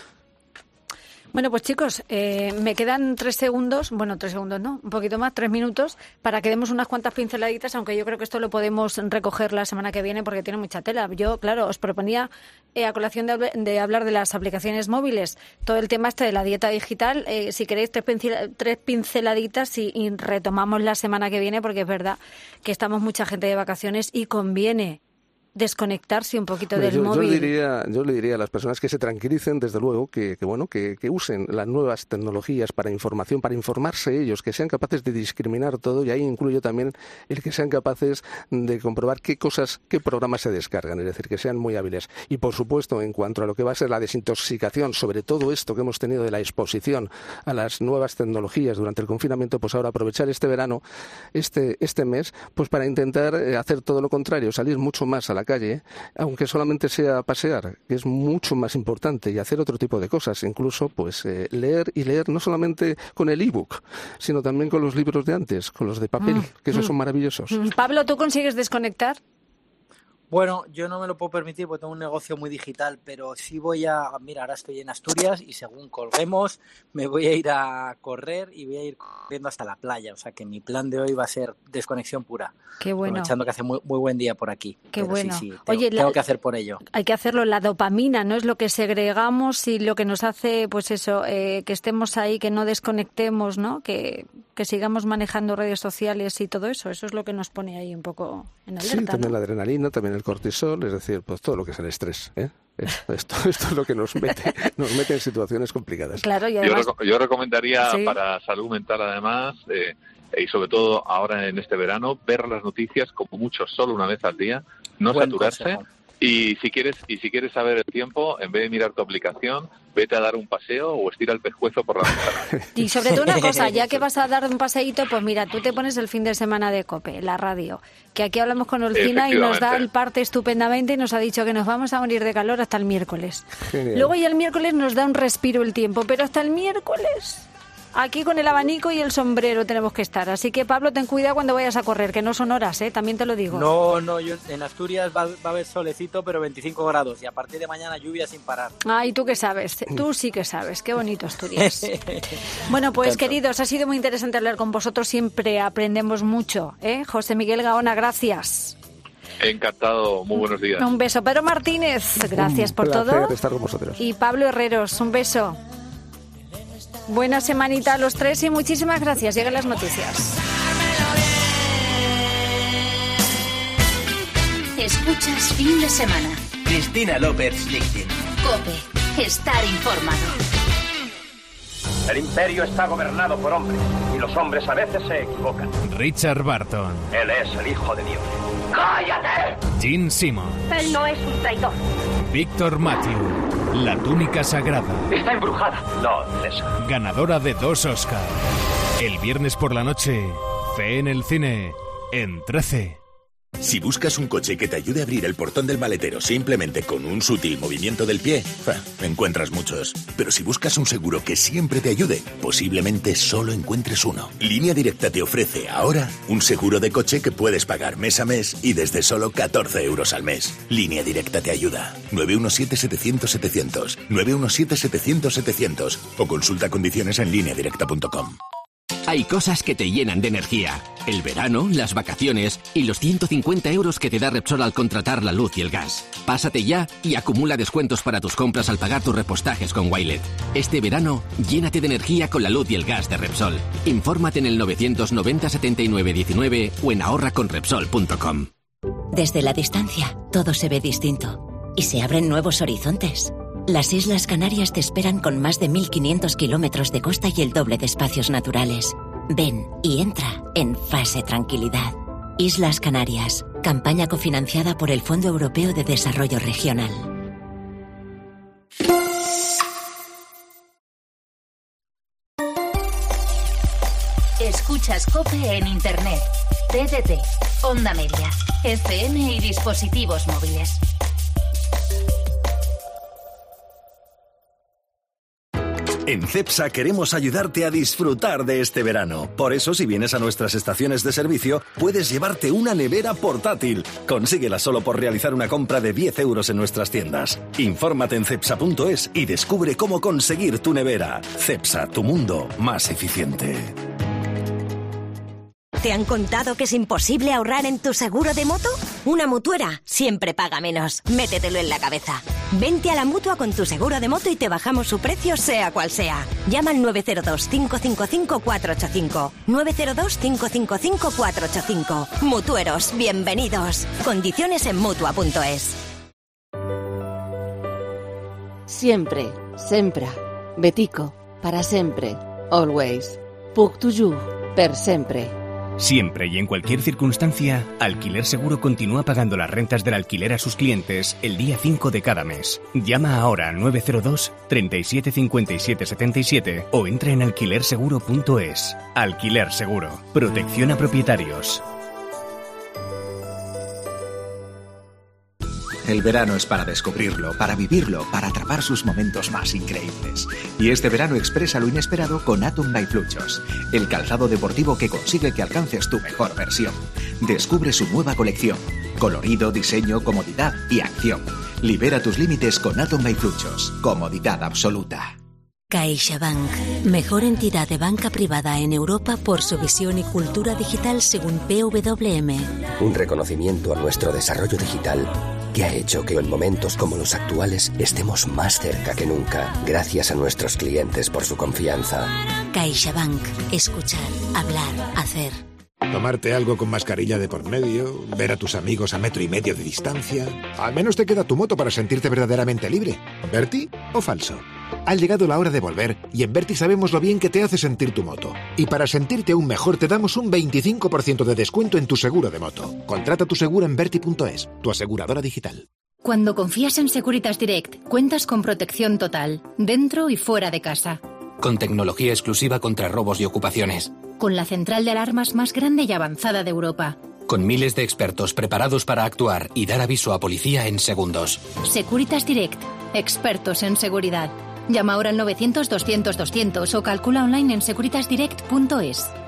S3: Bueno, pues chicos, eh, me quedan tres segundos, bueno, tres segundos no, un poquito más, tres minutos, para que demos unas cuantas pinceladitas, aunque yo creo que esto lo podemos recoger la semana que viene porque tiene mucha tela. Yo, claro, os proponía eh, a colación de, de hablar de las aplicaciones móviles, todo el tema este de la dieta digital, eh, si queréis tres, pincel, tres pinceladitas y, y retomamos la semana que viene porque es verdad que estamos mucha gente de vacaciones y conviene desconectarse un poquito
S4: Bueno,
S3: del
S4: yo,
S3: móvil.
S4: Yo le, diría, yo le diría a las personas que se tranquilicen, desde luego, que, que bueno, que, que usen las nuevas tecnologías para información, para informarse ellos, que sean capaces de discriminar todo, y ahí incluyo también el que sean capaces de comprobar qué cosas, qué programas se descargan, es decir, que sean muy hábiles. Y por supuesto, en cuanto a lo que va a ser la desintoxicación sobre todo esto que hemos tenido de la exposición a las nuevas tecnologías durante el confinamiento, pues ahora aprovechar este verano, este, este mes, pues para intentar hacer todo lo contrario, salir mucho más a la calle, aunque solamente sea pasear, que es mucho más importante, y hacer otro tipo de cosas, incluso pues eh, leer y leer no solamente con el ebook, sino también con los libros de antes, con los de papel, mm, que esos mm. son maravillosos.
S3: Pablo, ¿tú consigues desconectar?
S6: Bueno, yo no me lo puedo permitir porque tengo un negocio muy digital, pero sí voy a... Mira, ahora estoy en Asturias y según colguemos me voy a ir a correr y voy a ir corriendo hasta la playa. O sea que mi plan de hoy va a ser desconexión pura.
S3: Qué bueno.
S6: Aprovechando que hace muy, muy buen día por aquí.
S3: Qué
S6: pero
S3: bueno.
S6: Sí, sí, tengo,
S3: Oye,
S6: tengo
S3: la...
S6: que hacer por ello.
S3: Hay que hacerlo. La dopamina, ¿no? Es lo que segregamos y lo que nos hace, pues eso, eh, que estemos ahí, que no desconectemos, ¿no? Que, que sigamos manejando redes sociales y todo eso. Eso es lo que nos pone ahí un poco en alerta,
S4: Sí, también
S3: ¿no?
S4: la adrenalina, también el cortisol, es decir, pues todo lo que es el estrés, ¿eh? Esto, esto, esto es lo que nos mete, nos mete en situaciones complicadas.
S3: Claro, y además...
S5: yo, yo recomendaría
S3: sí.
S5: para salud mental, además, eh, y sobre todo ahora en este verano, ver las noticias como mucho solo una vez al día, no Buen saturarse. Consejo. Y si quieres y si quieres saber el tiempo, en vez de mirar tu aplicación, vete a dar un paseo o estira el pescuezo por la ventana.
S3: Y sobre todo una cosa, ya que vas a dar un paseíto, pues mira, tú te pones el fin de semana de COPE, la radio, que aquí hablamos con Olcina y nos da el parte estupendamente y nos ha dicho que nos vamos a morir de calor hasta el miércoles. Genial. Luego ya el miércoles nos da un respiro el tiempo, pero hasta el miércoles... aquí con el abanico y el sombrero tenemos que estar. Así que, Pablo, ten cuidado cuando vayas a correr, que no son horas, ¿eh? También te lo digo.
S6: No, no, yo, en Asturias va, va a haber solecito, pero veinticinco grados. Y a partir de mañana lluvia sin parar.
S3: Ay, ¿tú qué sabes? Tú sí que sabes. Qué bonito Asturias. Bueno, pues, Tanto. queridos, ha sido muy interesante hablar con vosotros. Siempre aprendemos mucho, ¿eh? José Miguel Gaona, gracias.
S5: Encantado, muy buenos días.
S3: Un beso. Pedro Martínez, gracias
S4: un
S3: por todo.
S4: Estar con vosotros.
S3: Y Pablo Herreros, un beso. Buena semanita a los tres y muchísimas gracias. Llegan las noticias.
S1: Escuchas fin de semana.
S11: Cristina López Lichtin.
S1: COPE. Estar informado.
S2: El imperio está gobernado por hombres y los hombres a veces se equivocan.
S22: Richard Barton.
S2: Él es el hijo de Dios. ¡Cállate!
S22: Gene Simmons.
S2: Él no es un traidor.
S22: Víctor Matthew. La túnica sagrada.
S2: Está embrujada. No, César.
S22: Ganadora de dos Oscars. El viernes por la noche, Fe en el cine, en trece.
S23: Si buscas un coche que te ayude a abrir el portón del maletero simplemente con un sutil movimiento del pie, ja, encuentras muchos. Pero si buscas un seguro que siempre te ayude, posiblemente solo encuentres uno. Línea Directa te ofrece ahora un seguro de coche que puedes pagar mes a mes y desde solo catorce euros al mes. Línea Directa te ayuda. nueve uno siete, setecientos, setecientos. nueve uno siete, setecientos, setecientos. O consulta condiciones en línea directa punto com.
S7: Hay cosas que te llenan de energía. El verano, las vacaciones y los ciento cincuenta euros que te da Repsol al contratar la luz y el gas. Pásate ya y acumula descuentos para tus compras al pagar tus repostajes con Wilet. Este verano, llénate de energía con la luz y el gas de Repsol. Infórmate en el novecientos noventa, setenta y nueve, diecinueve o en ahorra con repsol punto com.
S14: Desde la distancia, todo se ve distinto y se abren nuevos horizontes. Las Islas Canarias te esperan con más de mil quinientos kilómetros de costa y el doble de espacios naturales. Ven y entra en fase tranquilidad. Islas Canarias, campaña cofinanciada por el Fondo Europeo de Desarrollo Regional.
S1: Escuchas COPE en Internet, T D T, Onda Media, F M y dispositivos móviles.
S8: En Cepsa queremos ayudarte a disfrutar de este verano. Por eso, si vienes a nuestras estaciones de servicio, puedes llevarte una nevera portátil. Consíguela solo por realizar una compra de diez euros en nuestras tiendas. Infórmate en cepsa punto es y descubre cómo conseguir tu nevera. Cepsa, tu mundo más eficiente.
S9: ¿Te han contado que es imposible ahorrar en tu seguro de moto? Una mutuera siempre paga menos. Métetelo en la cabeza. Vente a la Mutua con tu seguro de moto y te bajamos su precio sea cual sea. Llama al nueve cero dos, cinco cinco cinco, cuatro ocho cinco. nueve cero dos, cinco cinco cinco, cuatro ocho cinco. Mutueros, bienvenidos. Condiciones en Mutua punto es.
S21: Siempre, sempre, Betico, para sempre, always, puc toujours, per sempre.
S22: Siempre y en cualquier circunstancia, Alquiler Seguro continúa pagando las rentas del alquiler a sus clientes el día cinco de cada mes. Llama ahora al nueve cero dos, treinta y siete, cincuenta y siete, setenta y siete o entra en alquiler seguro punto es. Alquiler Seguro. Protección a propietarios.
S10: El verano es para descubrirlo, para vivirlo, para atrapar sus momentos más increíbles. Y este verano expresa lo inesperado con Atom by Fluchos, el calzado deportivo que consigue que alcances tu mejor versión. Descubre su nueva colección. Colorido, diseño, comodidad y acción. Libera tus límites con Atom by Fluchos. Comodidad absoluta.
S26: CaixaBank, mejor entidad de banca privada en Europa por su visión y cultura digital según P W M.
S27: Un reconocimiento a nuestro desarrollo digital que ha hecho que en momentos como los actuales estemos más cerca que nunca, gracias a nuestros clientes por su confianza.
S26: CaixaBank, escuchar, hablar, hacer.
S12: Tomarte algo con mascarilla de por medio, ver a tus amigos a metro y medio de distancia. Al menos te queda tu moto para sentirte verdaderamente libre. ¿Verti o falso? Ha llegado la hora de volver y en Verti sabemos lo bien que te hace sentir tu moto. Y para sentirte aún mejor te damos un veinticinco por ciento de descuento en tu seguro de moto. Contrata tu seguro en verti punto es, tu aseguradora digital.
S13: Cuando confías en Securitas Direct, cuentas con protección total, dentro y fuera de casa.
S28: Con tecnología exclusiva contra robos y ocupaciones.
S13: Con la central de alarmas más grande y avanzada de Europa.
S28: Con miles de expertos preparados para actuar y dar aviso a policía en segundos.
S13: Securitas Direct, expertos en seguridad. Llama ahora al novecientos, doscientos, doscientos o calcula online en securitasdirect punto es.